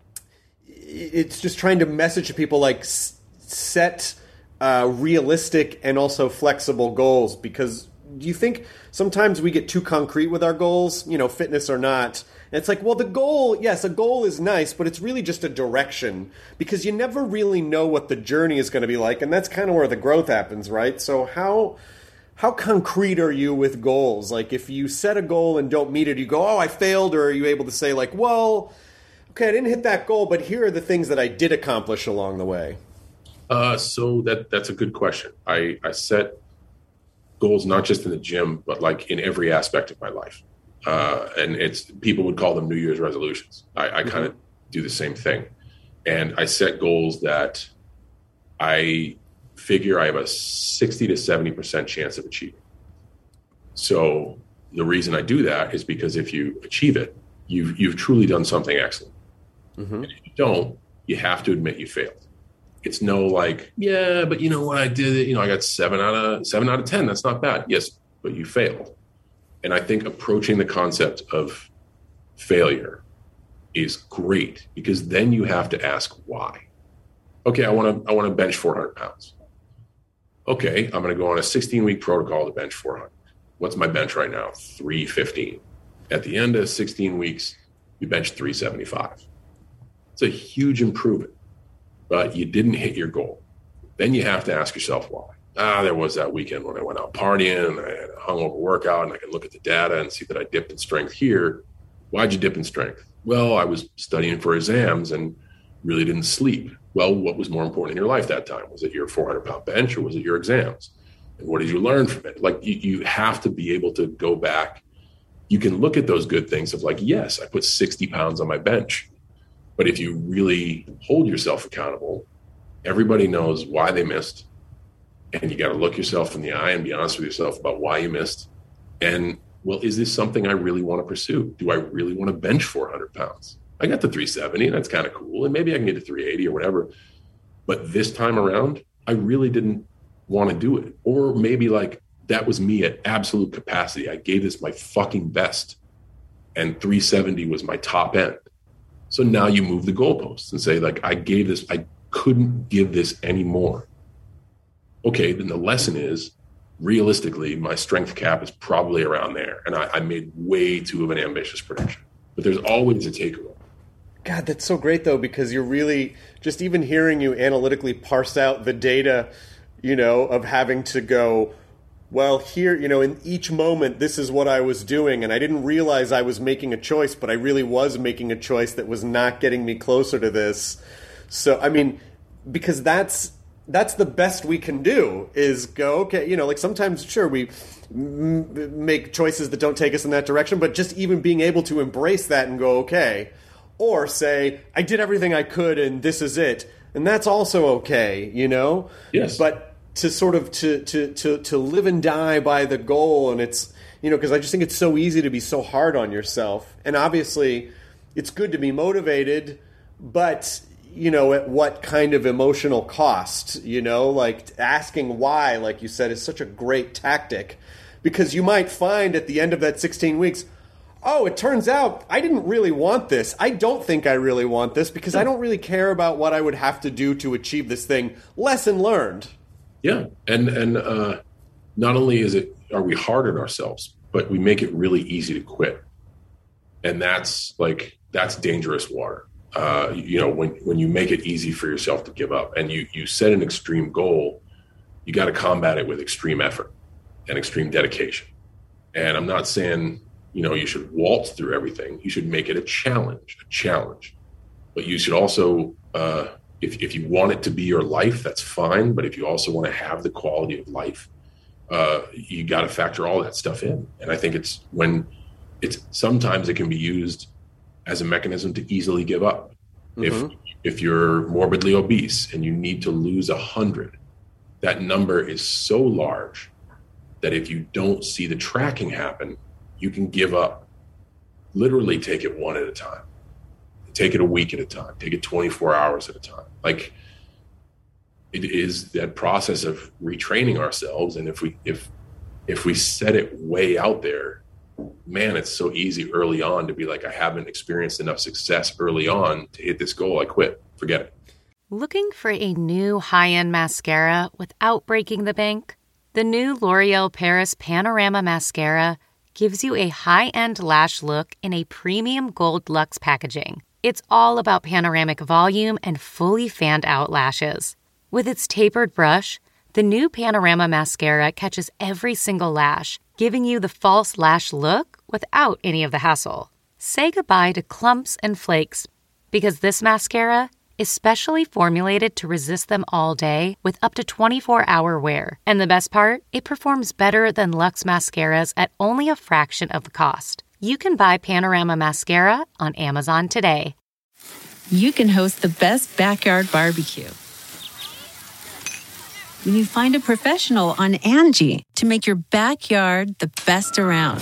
it's just trying to message to people like set uh, realistic and also flexible goals, because do you think sometimes we get too concrete with our goals, you know, fitness or not? And it's like, well, the goal, yes, a goal is nice, but it's really just a direction, because you never really know what the journey is going to be like. And that's kind of where the growth happens, right? So how how concrete are you with goals? Like, if you set a goal and don't meet it, you go, oh, I failed? Or are you able to say like, well, okay, I didn't hit that goal, but here are the things that I did accomplish along the way? Uh, so that that's a good question. I, I set goals not just in the gym, but like in every aspect of my life. Uh, and it's people would call them New Year's resolutions. I, I mm-hmm. kind of do the same thing. And I set goals that I figure I have a sixty to seventy percent chance of achieving. So the reason I do that is because if you achieve it, you've, you've truly done something excellent. Mm-hmm. And if you don't, you have to admit you failed. It's no like, yeah, but you know what, I did it. You know, I got seven out of seven out of ten. That's not bad. Yes, but you failed. And I think approaching the concept of failure is great, because then you have to ask why. Okay, I want to I want to bench four hundred pounds. Okay, I'm going to go on a sixteen week protocol to bench four hundred. What's my bench right now? three fifteen. At the end of sixteen weeks, you bench three seventy-five. It's a huge improvement. But you didn't hit your goal. Then you have to ask yourself why. Ah, there was that weekend when I went out partying, and I had a hungover workout, and I can look at the data and see that I dipped in strength here. Why'd you dip in strength? Well, I was studying for exams and really didn't sleep. Well, what was more important in your life that time? Was it your four hundred pound bench, or was it your exams? And what did you learn from it? Like, you, you have to be able to go back. You can look at those good things of like, yes, I put sixty pounds on my bench. But if you really hold yourself accountable, everybody knows why they missed. And you got to look yourself in the eye and be honest with yourself about why you missed. And, well, is this something I really want to pursue? Do I really want to bench four hundred pounds? I got to three seventy, and that's kind of cool. And maybe I can get to three eighty or whatever. But this time around, I really didn't want to do it. Or maybe like that was me at absolute capacity. I gave this my fucking best, and three seventy was my top end. So now you move the goalposts and say, like, I gave this, I couldn't give this anymore. Okay, then the lesson is, realistically, my strength cap is probably around there. And I, I made way too of an ambitious prediction. But there's always a takeaway. God, that's so great, though, because you're really, just even hearing you analytically parse out the data, you know, of having to go, well, here, you know, in each moment, this is what I was doing, and I didn't realize I was making a choice, but I really was making a choice that was not getting me closer to this. So, I mean, because that's that's the best we can do, is go, okay, you know, like sometimes, sure, we m- make choices that don't take us in that direction, but just even being able to embrace that and go, okay, or say, I did everything I could and this is it, and that's also okay, you know? Yes. But to sort of to, to, to, to live and die by the goal. And it's, you know, because I just think it's so easy to be so hard on yourself. And obviously it's good to be motivated, but, you know, at what kind of emotional cost, you know, like asking why, like you said, is such a great tactic, because you might find at the end of that sixteen weeks, oh, it turns out I didn't really want this. I don't think I really want this, because I don't really care about what I would have to do to achieve this thing. Lesson learned. Yeah, and and uh, not only is it are we hard on ourselves, but we make it really easy to quit, and that's like that's dangerous water. Uh, you know, when when you make it easy for yourself to give up, and you you set an extreme goal, you got to combat it with extreme effort and extreme dedication. And I'm not saying, you know, you should waltz through everything. You should make it a challenge, a challenge. But you should also. Uh, If if you want it to be your life, that's fine. But if you also want to have the quality of life, uh, you got to factor all that stuff in. And I think it's when it's sometimes it can be used as a mechanism to easily give up. Mm-hmm. If if you're morbidly obese and you need to lose a hundred, that number is so large that if you don't see the tracking happen, you can give up. Literally take it one at a time. Take it a week at a time. Take it twenty-four hours at a time. Like, it is that process of retraining ourselves. And if we if if we set it way out there, man, it's so easy early on to be like, I haven't experienced enough success early on to hit this goal. I quit. Forget it. Looking for a new high-end mascara without breaking the bank? The new L'Oreal Paris Panorama Mascara gives you a high-end lash look in a premium gold luxe packaging. It's all about panoramic volume and fully fanned-out lashes. With its tapered brush, the new Panorama Mascara catches every single lash, giving you the false lash look without any of the hassle. Say goodbye to clumps and flakes, because this mascara is specially formulated to resist them all day with up to twenty-four hour wear. And the best part? It performs better than Luxe mascaras at only a fraction of the cost. You can buy Panorama Mascara on Amazon today. You can host the best backyard barbecue when you find a professional on Angie to make your backyard the best around.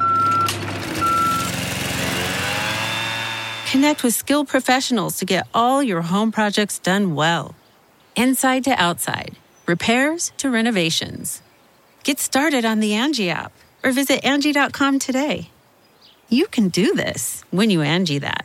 Connect with skilled professionals to get all your home projects done well. Inside to outside, repairs to renovations. Get started on the Angie app or visit Angie dot com today. You can do this when you Angie that.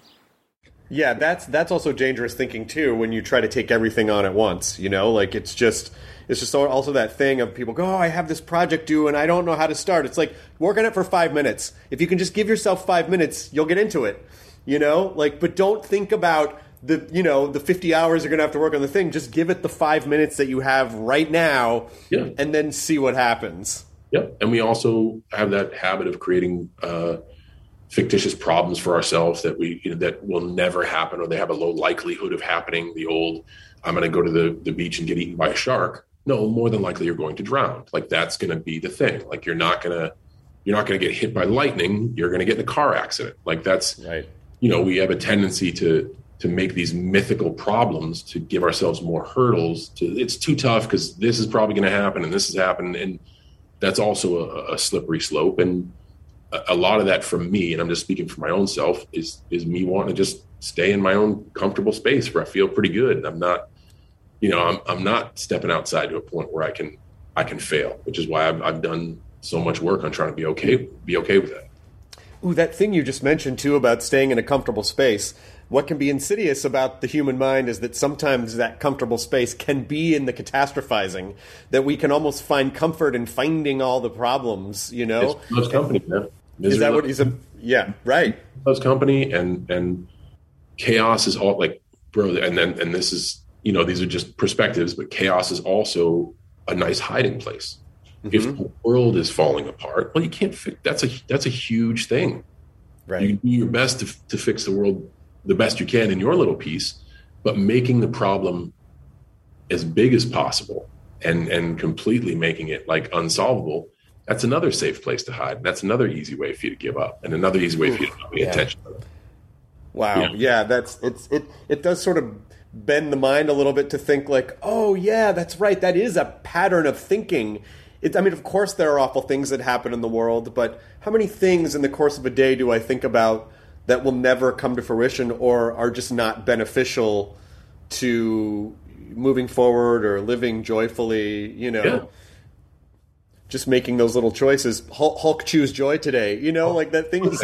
Yeah, that's that's also dangerous thinking too when you try to take everything on at once, you know? Like it's just it's just also that thing of people go, "Oh, I have this project due and I don't know how to start." It's like, work on it for five minutes. If you can just give yourself five minutes, you'll get into it. You know? Like, but don't think about the, you know, the fifty hours you're going to have to work on the thing. Just give it the five minutes that you have right now, yeah, and then see what happens. Yep. And we also have that habit of creating uh fictitious problems for ourselves that we you know, that will never happen, or they have a low likelihood of happening. The old, I'm going to go to the, the beach and get eaten by a shark. No, more than likely you're going to drown. Like that's going to be the thing. Like you're not going to you're not going to get hit by lightning. You're going to get in a car accident. Like that's right. You know, we have a tendency to to make these mythical problems to give ourselves more hurdles. To it's too tough because this is probably going to happen and this has happened, and that's also a, a slippery slope. And a lot of that from me, and I'm just speaking for my own self, is is me wanting to just stay in my own comfortable space where I feel pretty good. I'm not, you know, I'm I'm not stepping outside to a point where I can I can fail, which is why I've I've done so much work on trying to be okay be okay with that. Ooh, that thing you just mentioned too about staying in a comfortable space. What can be insidious about the human mind is that sometimes that comfortable space can be in the catastrophizing, that we can almost find comfort in finding all the problems, you know? It's loves company, man. Misery is that what he's a, yeah, right. Loves company, and, and chaos is all like, bro, and then, and this is, you know, these are just perspectives, but chaos is also a nice hiding place. Mm-hmm. If the world is falling apart, well, you can't fix, that's a, that's a huge thing. Right. You do your best to, to fix the world the best you can in your little piece, but making the problem as big as possible and and completely making it like unsolvable, that's another safe place to hide. That's another easy way for you to give up, and another easy way for you to not pay yeah. attention to it. Wow. Yeah. yeah, that's it's it it does sort of bend the mind a little bit to think like, oh yeah, that's right. That is a pattern of thinking. It, I mean, of course there are awful things that happen in the world, but how many things in the course of a day do I think about that will never come to fruition or are just not beneficial to moving forward or living joyfully, you know, yeah. just making those little choices. Hulk, Hulk choose joy today, you know, like that thing is.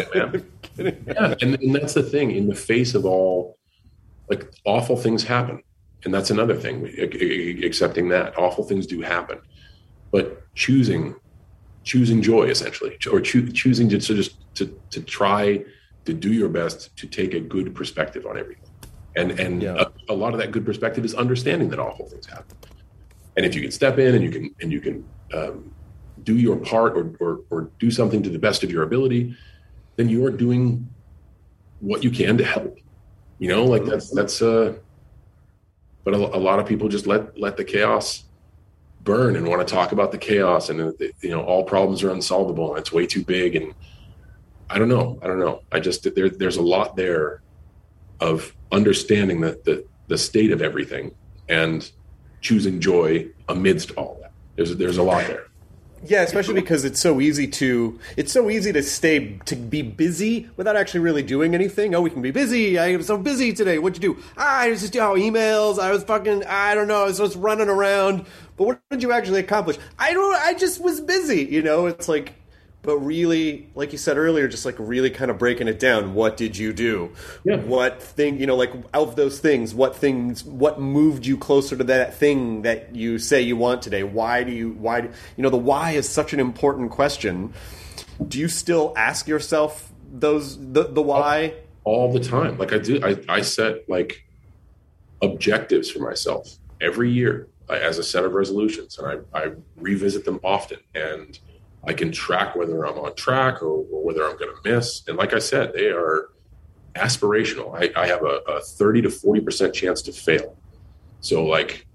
Yeah, and, and that's the thing. In the face of all, like, awful things happen. And that's another thing, accepting that. Awful things do happen. But choosing, choosing joy, essentially, or choo- choosing to, to just to, to try to do your best to take a good perspective on everything. And and yeah. a, a lot of that good perspective is understanding that awful things happen. And if you can step in and you can and you can um, do your part or, or or do something to the best of your ability, then you are doing what you can to help. You know, like that's that's uh but a, a lot of people just let let the chaos burn and want to talk about the chaos, and you know, all problems are unsolvable and it's way too big. And I don't know. I don't know. I just, there, there's a lot there of understanding the, the, the state of everything and choosing joy amidst all that. There's, there's a lot there. Yeah, especially because it's so easy to it's so easy to stay to be busy without actually really doing anything. Oh, we can be busy. I am so busy today. What'd you do? Ah, I was just oh, emails. I was fucking I don't know. I was just running around. But what did you actually accomplish? I don't. I just was busy. You know, it's like. But really, like you said earlier, just like really kind of breaking it down. What did you do? Yeah. What thing, you know, like out of those things, what things, what moved you closer to that thing that you say you want today? Why do you, why, do, you know, the why is such an important question. Do you still ask yourself those, the, the why? All, all the time. Like I do, I, I set like objectives for myself every year as a set of resolutions, and I, I revisit them often. And I can track whether I'm on track or, or whether I'm going to miss. And like I said, they are aspirational. I, I have a, a thirty to forty percent chance to fail. So like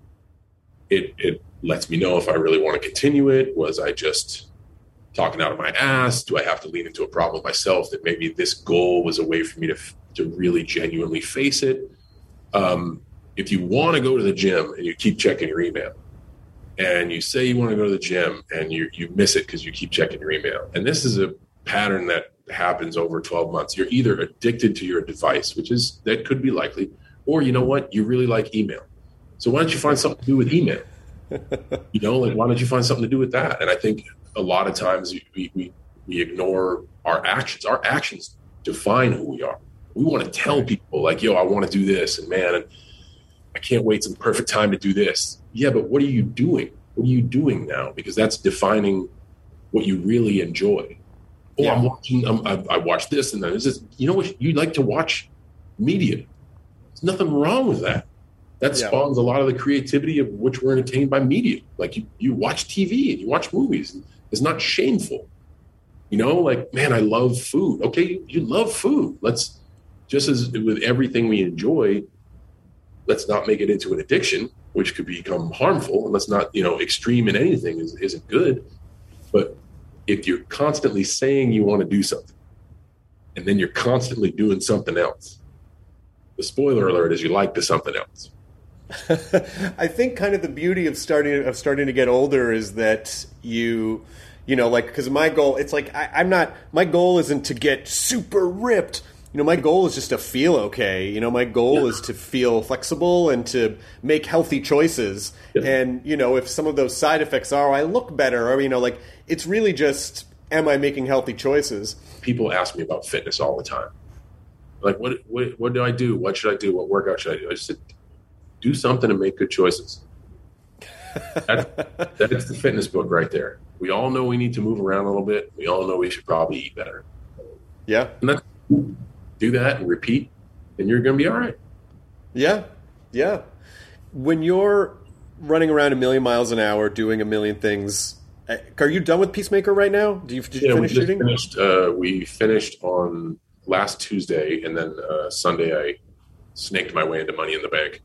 it, it lets me know if I really want to continue it. Was I just talking out of my ass? Do I have to lean into a problem myself that maybe this goal was a way for me to, to really genuinely face it? Um, if you want to go to the gym and you keep checking your email, and you say you want to go to the gym and you you miss it because you keep checking your email. And this is a pattern that happens over twelve months. You're either addicted to your device, which is that could be likely, or you know what? You really like email. So why don't you find something to do with email? You know, like why don't you find something to do with that? And I think a lot of times we we, we ignore our actions. Our actions define who we are. We want to tell people like, yo, I want to do this. And man, and I can't wait till the perfect time to do this. Yeah, but what are you doing? What are you doing now? Because that's defining what you really enjoy. Oh, yeah. I'm watching, I'm, I, I watch this and then this is, you know what? You like to watch media. There's nothing wrong with that. That yeah. spawns a lot of the creativity of which we're entertained by media. Like you, you watch T V and you watch movies. It's not shameful. You know, like, man, I love food. Okay, you, you love food. Let's, just as with everything we enjoy, let's not make it into an addiction, which could become harmful. And let's not, you know, extreme in anything is, isn't good. But if you're constantly saying you want to do something, and then you're constantly doing something else, the spoiler alert is you like the something else. I think kind of the beauty of starting of starting to get older is that you, you know, like, because my goal, it's like I, I'm not, my goal isn't to get super ripped. You know, my goal is just to feel okay. You know, my goal yeah. is to feel flexible and to make healthy choices. Yeah. And, you know, if some of those side effects are, oh, I look better, or, you know, like, it's really just, am I making healthy choices? People ask me about fitness all the time. Like, what, what, what do I do? What should I do? What workout should I do? I just said, do something and make good choices. That, that's the fitness book right there. We all know we need to move around a little bit. We all know we should probably eat better. Yeah. And that's, do that and repeat, and you're going to be all right. Yeah. Yeah. When you're running around a million miles an hour, doing a million things, are you done with Peacemaker right now? Do you, did you yeah, finish we shooting? Finished, uh, we finished on last Tuesday, and then uh, Sunday I snaked my way into Money in the Bank.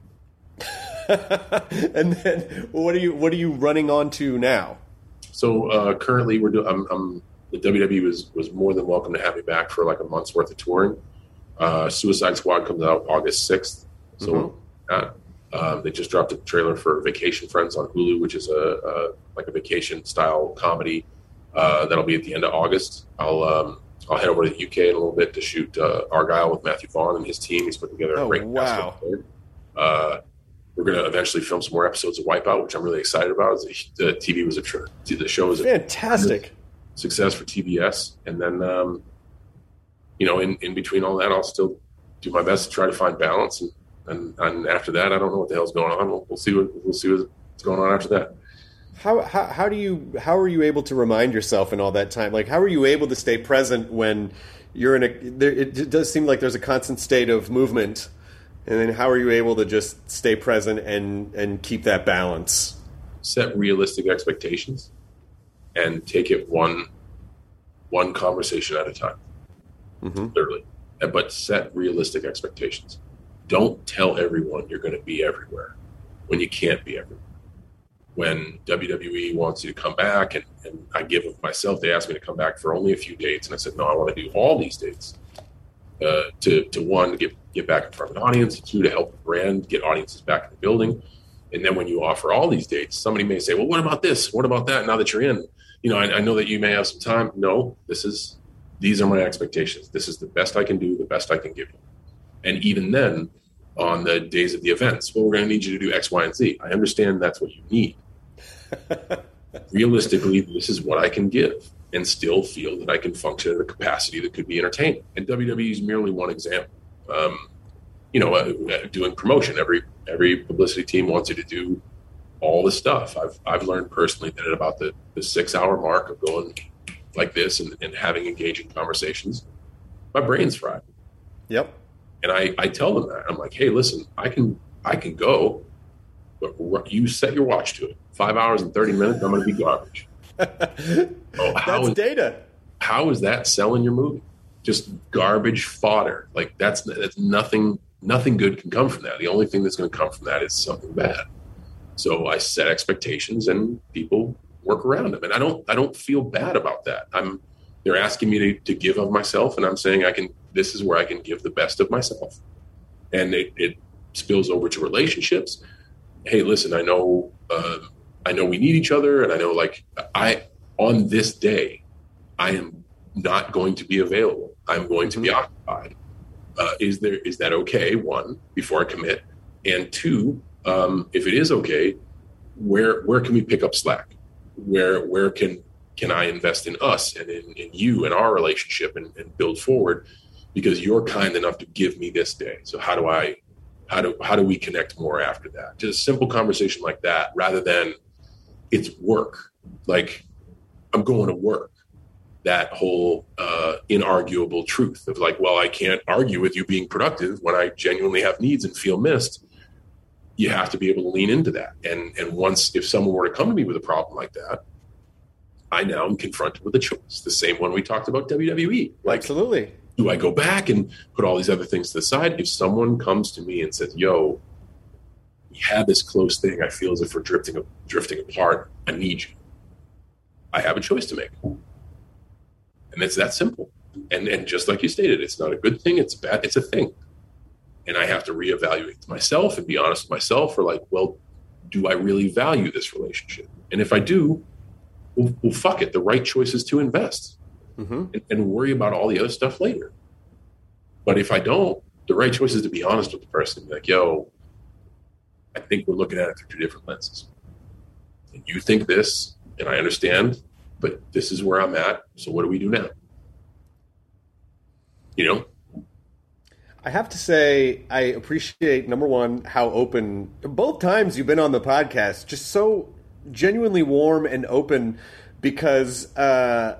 And then what are you what are you running on to now? So uh, currently we're doing. I'm, I'm the W W E was was more than welcome to have me back for like a month's worth of touring. Uh, Suicide Squad comes out August sixth, so mm-hmm. uh, um, they just dropped a trailer for Vacation Friends on Hulu, which is a, a like a vacation style comedy uh, that'll be at the end of August. I'll um, I'll head over to the U K in a little bit to shoot uh, Argyle with Matthew Vaughn and his team. He's put together a oh, great wow. cast. Uh, we're going to eventually film some more episodes of Wipeout, which I'm really excited about. The T V was a tr- the show was fantastic a success for T B S, and then um, you know, in, in between all that, I'll still do my best to try to find balance, and, and, and after that, I don't know what the hell's going on. We'll, we'll see what we'll see what's going on after that. How, how how do you how are you able to remind yourself in all that time? Like, how are you able to stay present when you're in a? There, it does seem like there's a constant state of movement. And then how are you able to just stay present and, and keep that balance? Set realistic expectations and take it one one conversation at a time, mm-hmm. literally. But set realistic expectations. Don't tell everyone you're going to be everywhere when you can't be everywhere. When W W E wants you to come back, and, and I give of myself, they asked me to come back for only a few dates, and I said, no, I want to do all these dates. Uh, to, to one, to get, get back in front of an audience, two, to help the brand get audiences back in the building. And then when you offer all these dates, somebody may say, well, what about this? What about that? Now that you're in, you know, I, I know that you may have some time. No, this is, these are my expectations. This is the best I can do, the best I can give you. And even then, on the days of the events, well, we're going to need you to do X, Y, and Z. I understand that's what you need. Realistically, this is what I can give and still feel that I can function at a capacity that could be entertaining. And W W E is merely one example. Um, you know, uh, doing promotion, every every publicity team wants you to do all the stuff. I've I've learned personally that at about the, the six hour mark of going like this and, and having engaging conversations, my brain's fried. Yep. And I, I tell them that. I'm like, hey, listen, I can I can go, but you set your watch to it. Five hours and thirty minutes, I'm going to be garbage. Oh, how that's is, data. How is that selling your movie? Just garbage fodder. Like that's that's nothing. Nothing good can come from that. The only thing that's going to come from that is something bad. So I set expectations, and people work around them. And I don't I don't feel bad about that. I'm they're asking me to, to give of myself, and I'm saying I can. This is where I can give the best of myself. And it, it spills over to relationships. Hey, listen, I know. Uh, I know we need each other, and I know, like, I on this day, I am not going to be available. I'm going to be occupied. Uh, is there is that okay? One, before I commit, and two, um, if it is okay, where where can we pick up slack? Where where can can I invest in us and in, in you and our relationship and, and build forward? Because you're kind enough to give me this day. So how do I how do how do we connect more after that? Just a simple conversation like that, rather than it's work. Like, I'm going to work. That whole uh, inarguable truth of like, well, I can't argue with you being productive when I genuinely have needs and feel missed. You have to be able to lean into that. And and once, if someone were to come to me with a problem like that, I now am confronted with a choice. The same one we talked about W W E. Like, absolutely. Do I go back and put all these other things to the side? If someone comes to me and says, yo, we had this close thing, I feel as if we're drifting, drifting apart. I need you. I have a choice to make. And it's that simple. And and just like you stated, it's not a good thing. It's bad. It's a thing. And I have to reevaluate myself and be honest with myself for like, well, do I really value this relationship? And if I do, well, well fuck it. The right choice is to invest mm-hmm. and, and worry about all the other stuff later. But if I don't, the right choice is to be honest with the person. Be like, yo, I think we're looking at it through two different lenses. And you think this, and I understand, but this is where I'm at. So what do we do now? You know? I have to say, I appreciate, number one, how open, both times you've been on the podcast, just so genuinely warm and open, because uh,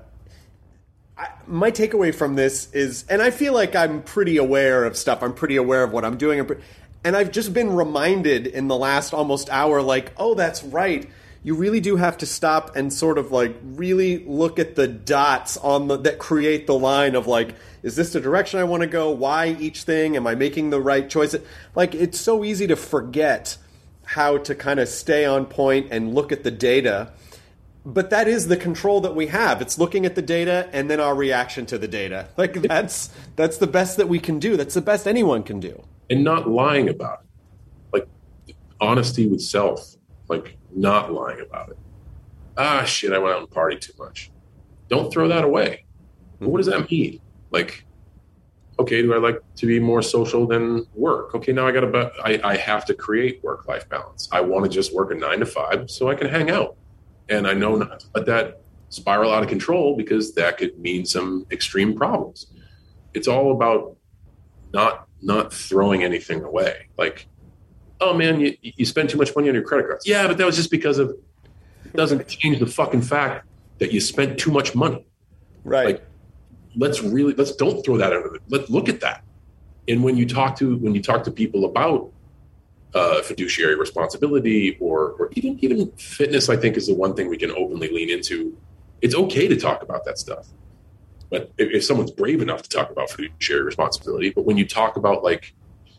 I, my takeaway from this is, and I feel like I'm pretty aware of stuff. I'm pretty aware of what I'm doing. And I've just been reminded in the last almost hour, like, oh, that's right. You really do have to stop and sort of like really look at the dots on the that create the line of like, is this the direction I want to go? Why each thing? Am I making the right choice? Like, it's so easy to forget how to kind of stay on point and look at the data. But that is the control that we have. It's looking at the data and then our reaction to the data. Like, that's that's the best that we can do. That's the best anyone can do. And not lying about it. Like, honesty with self. Like, not lying about it. Ah, shit, I went out and partied too much. Don't throw that away. What does that mean? Like, okay, do I like to be more social than work? Okay, now I got to, I, I have to create work-life balance. I want to just work a nine to five so I can hang out. And I know not to let that spiral out of control, because that could mean some extreme problems. It's all about not, not throwing anything away. Like, oh man, you, you spend too much money on your credit cards. Yeah, but that was just because of, it doesn't change the fucking fact that you spent too much money. Right. Like, let's really, let's don't throw that under the, let's look at that. And when you talk to, when you talk to people about uh, fiduciary responsibility or, or even, even fitness, I think is the one thing we can openly lean into. It's okay to talk about that stuff. But if, if someone's brave enough to talk about fiduciary responsibility, but when you talk about like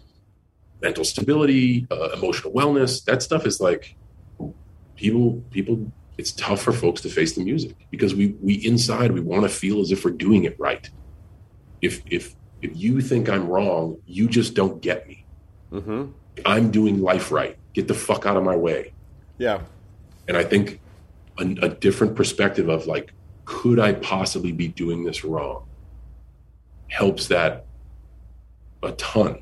mental stability, uh, emotional wellness, that stuff is like people, people, it's tough for folks to face the music because we, we inside, we want to feel as if we're doing it right. If, if, if you think I'm wrong, you just don't get me. Mm-hmm. I'm doing life right. Get the fuck out of my way. Yeah. And I think a, a different perspective of like, could I possibly be doing this wrong, helps that a ton.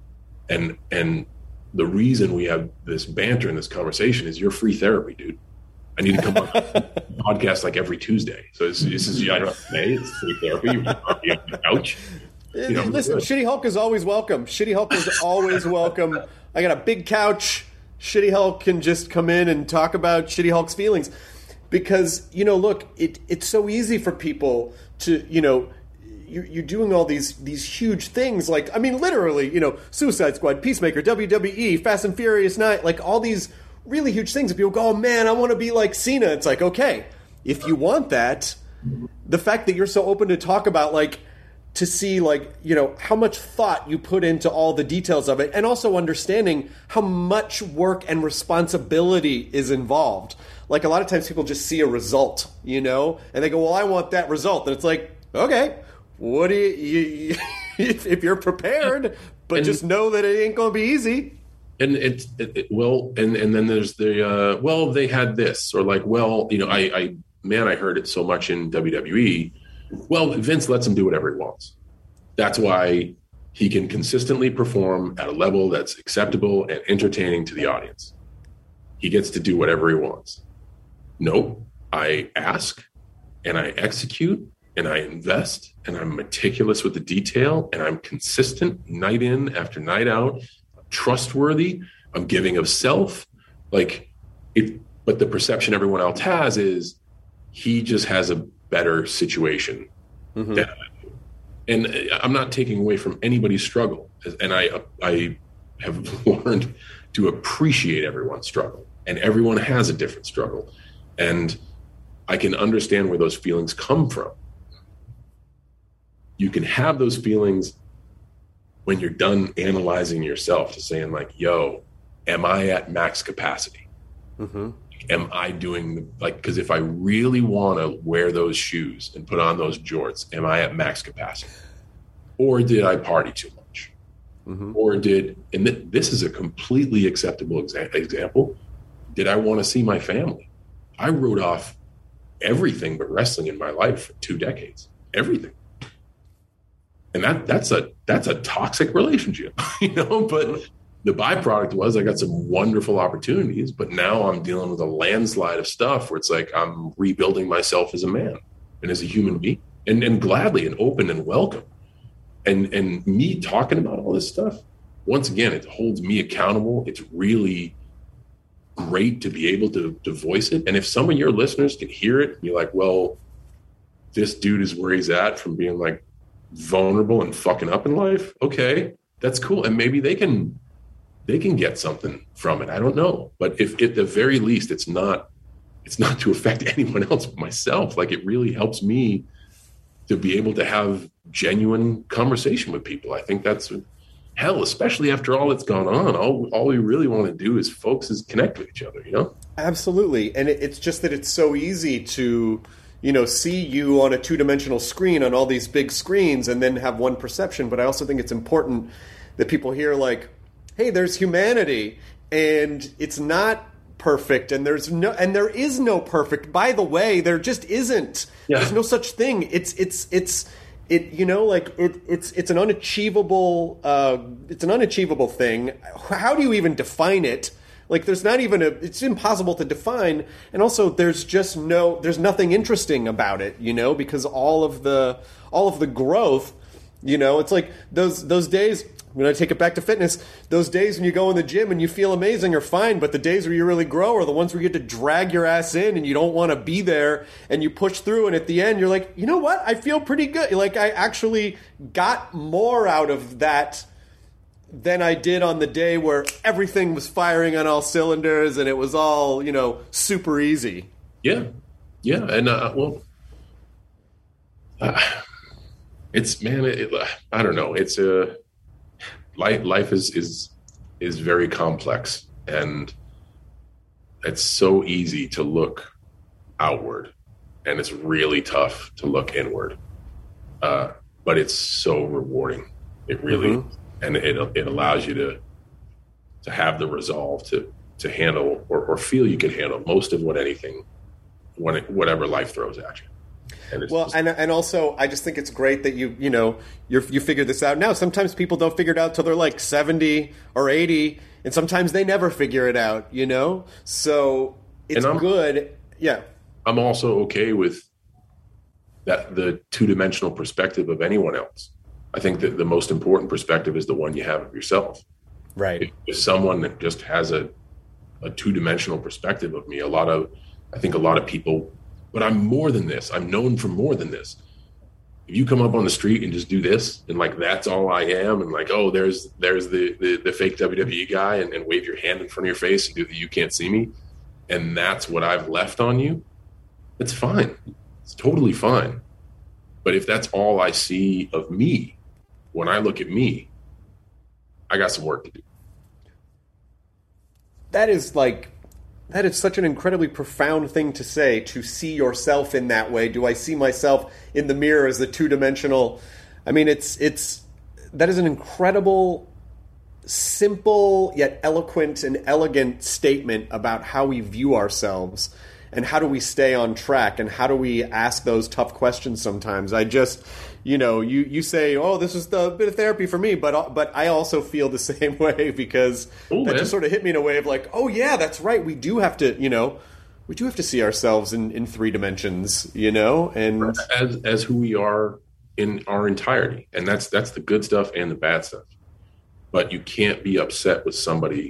And and the reason we have this banter and this conversation is your free therapy, dude. I need to come on a podcast like every Tuesday. So this, this is, I don't have to pay, it's free therapy. You have the couch. You know, listen, Shitty Hulk is always welcome. Shitty Hulk is always welcome. I got a big couch. Shitty Hulk can just come in and talk about Shitty Hulk's feelings. Because, you know, look, it, it's so easy for people to, you know, you're, you're doing all these these huge things. Like, I mean, literally, you know, Suicide Squad, Peacemaker, W W E, Fast and Furious nine, like all these really huge things. And people go, oh, man, I want to be like Cena. It's like, okay, if you want that, the fact that you're so open to talk about, like, to see, like, you know, how much thought you put into all the details of it, and also understanding how much work and responsibility is involved. Like, a lot of times people just see a result, you know, and they go, well, I want that result. And it's like, okay, what do you, you if, if you're prepared, but and, just know that it ain't going to be easy. And it's, it, it, well, and, and then there's the, uh, well, they had this, or like, well, you know, I, I, man, I heard it so much in W W E. Well, Vince lets him do whatever he wants. That's why he can consistently perform at a level that's acceptable and entertaining to the audience. He gets to do whatever he wants. Nope. I ask and I execute and I invest and I'm meticulous with the detail and I'm consistent night in after night out. I'm trustworthy. I'm giving of self. Like it, but the perception everyone else has is he just has a better situation mm-hmm. than I do. And I'm not taking away from anybody's struggle. And I I have learned to appreciate everyone's struggle. And everyone has a different struggle. And I can understand where those feelings come from. You can have those feelings when you're done analyzing yourself to saying like, yo, am I at max capacity? Mm-hmm. Am I doing the, like, because if I really want to wear those shoes and put on those jorts, am I at max capacity? Or did I party too much? Mm-hmm. Or did, and th- this is a completely acceptable exa- example, did I want to see my family? I wrote off everything but wrestling in my life for two decades, everything. And that that's a, that's a toxic relationship, you know, but the byproduct was I got some wonderful opportunities, but now I'm dealing with a landslide of stuff where it's like I'm rebuilding myself as a man and as a human being, and, and gladly and open and welcome. And and me talking about all this stuff, once again, it holds me accountable. It's really great to be able to, to voice it. And if some of your listeners can hear it and be like, well, this dude is where he's at from being like vulnerable and fucking up in life, okay, that's cool. And maybe they can they can get something from it. I don't know. But if at the very least, it's not, it's not to affect anyone else but myself. Like it really helps me to be able to have genuine conversation with people. I think that's hell, especially after all that's gone on. All, all we really want to do is folks is connect with each other, you know? Absolutely. And it, it's just that it's so easy to, you know, see you on a two-dimensional screen on all these big screens and then have one perception. But I also think it's important that people hear like, hey, there's humanity, and it's not perfect, and there's no, and there is no perfect. By the way, there just isn't. Yeah. There's no such thing. It's it's it's it. You know, like it, it's it's an unachievable. Uh, it's an unachievable thing. How do you even define it? Like, there's not even a. It's impossible to define, and also there's just no. There's nothing interesting about it. You know, because all of the all of the growth. You know, it's like those those days. I'm going to take it back to fitness. Those days when you go in the gym and you feel amazing are fine, but the days where you really grow are the ones where you get to drag your ass in and you don't want to be there and you push through, and at the end you're like, you know what? I feel pretty good. Like I actually got more out of that than I did on the day where everything was firing on all cylinders and it was all, you know, super easy. Yeah. Yeah. And, uh, well, uh, it's, man, it, I don't know. It's a, uh, Life, life is, is is very complex, and it's so easy to look outward, and it's really tough to look inward. Uh, but it's so rewarding. It really, mm-hmm. and it it allows you to to have the resolve to to handle or, or feel you can handle most of what anything, when it, whatever life throws at you. And it's well, just, and and also, I just think it's great that you you know you you figured this out now. Sometimes people don't figure it out till they're like seventy or eighty, and sometimes they never figure it out. You know, so it's good. Yeah, I'm also okay with that the two dimensional perspective of anyone else. I think that the most important perspective is the one you have of yourself. Right. If, if someone that just has a a two dimensional perspective of me, a lot of I think a lot of people. But I'm more than this. I'm known for more than this. If you come up on the street and just do this, and like that's all I am, and like, oh, there's there's the the, the fake W W E guy, and, and wave your hand in front of your face and do the you can't see me, and that's what I've left on you, it's fine. It's totally fine. But if that's all I see of me, when I look at me, I got some work to do. That is like... That is such an incredibly profound thing to say, to see yourself in that way. Do I see myself in the mirror as the two-dimensional? I mean, it's it's that is an incredible, simple, yet eloquent and elegant statement about how we view ourselves and how do we stay on track and how do we ask those tough questions sometimes. I just... You know, you, you say, oh, this is a bit of therapy for me, but but I also feel the same way because Ooh, that man. just sort of hit me in a way of like, oh, yeah, that's right. We do have to, you know, we do have to see ourselves in, in three dimensions, you know, and as as who we are in our entirety. And that's that's the good stuff and the bad stuff. But you can't be upset with somebody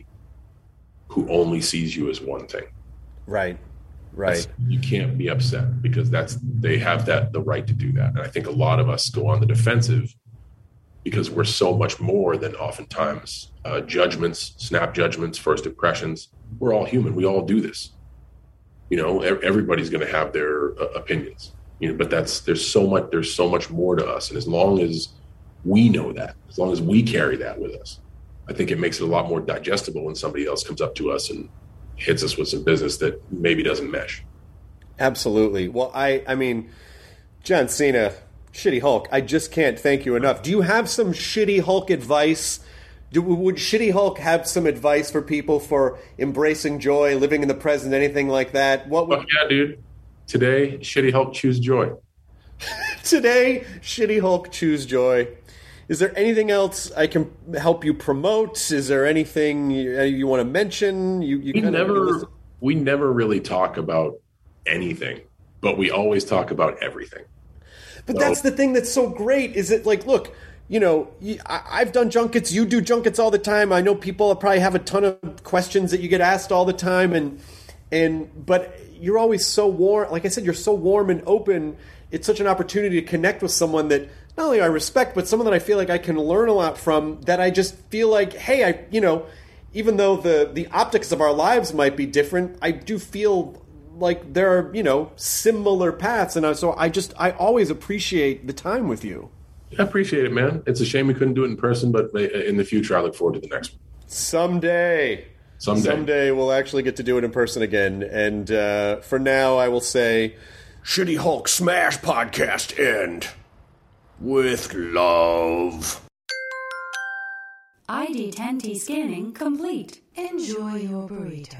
who only sees you as one thing. Right. Right. That's, you can't be upset because that's they have that the right to do that. And I think a lot of us go on the defensive because we're so much more than oftentimes uh, judgments, snap judgments, first impressions. We're all human. We all do this. You know, everybody's going to have their uh, opinions. You know, but that's there's so much there's so much more to us. And as long as we know that, as long as we carry that with us, I think it makes it a lot more digestible when somebody else comes up to us and hits us with some business that maybe doesn't mesh. Absolutely. Well, I, I mean, John Cena, Shitty Hulk, I just can't thank you enough. Do you have some Shitty Hulk advice? Do, would Shitty Hulk have some advice for people for embracing joy, living in the present, anything like that? What would... Oh, yeah, dude. Today, Shitty Hulk, choose joy. Today, Shitty Hulk, choose joy. Is there anything else I can help you promote? Is there anything you, you want to mention? You, you we kind never, of we never really talk about anything, but we always talk about everything. But so, that's the thing that's so great. Is it like, look, you know, I, I've done junkets. You do junkets all the time. I know people probably have a ton of questions that you get asked all the time, and and but you're always so warm. Like I said, you're so warm and open. It's such an opportunity to connect with someone that not only I respect, but someone that I feel like I can learn a lot from, that I just feel like, hey, I, you know, even though the, the optics of our lives might be different, I do feel like there are, you know, similar paths. And I, so I just, I always appreciate the time with you. I appreciate it, man. It's a shame we couldn't do it in person, but in the future, I look forward to the next one. Someday. Someday. Someday we'll actually get to do it in person again. And uh, for now, I will say, Shitty Hulk Smash Podcast End. With love. I D ten T scanning complete. Enjoy your burrito.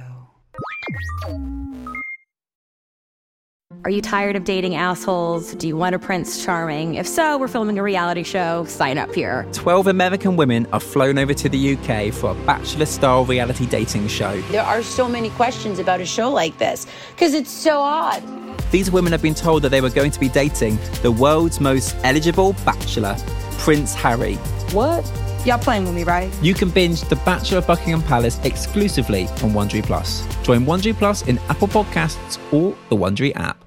Are you tired of dating assholes? Do you want a Prince Charming? If so, we're filming a reality show. Sign up here. Twelve American women are flown over to the U K for a bachelor-style reality dating show. There are so many questions about a show like this because it's so odd. These women have been told that they were going to be dating the world's most eligible bachelor, Prince Harry. What? Y'all playing with me, right? You can binge The Bachelor of Buckingham Palace exclusively on Wondery Plus. Join Wondery Plus in Apple Podcasts or the Wondery app.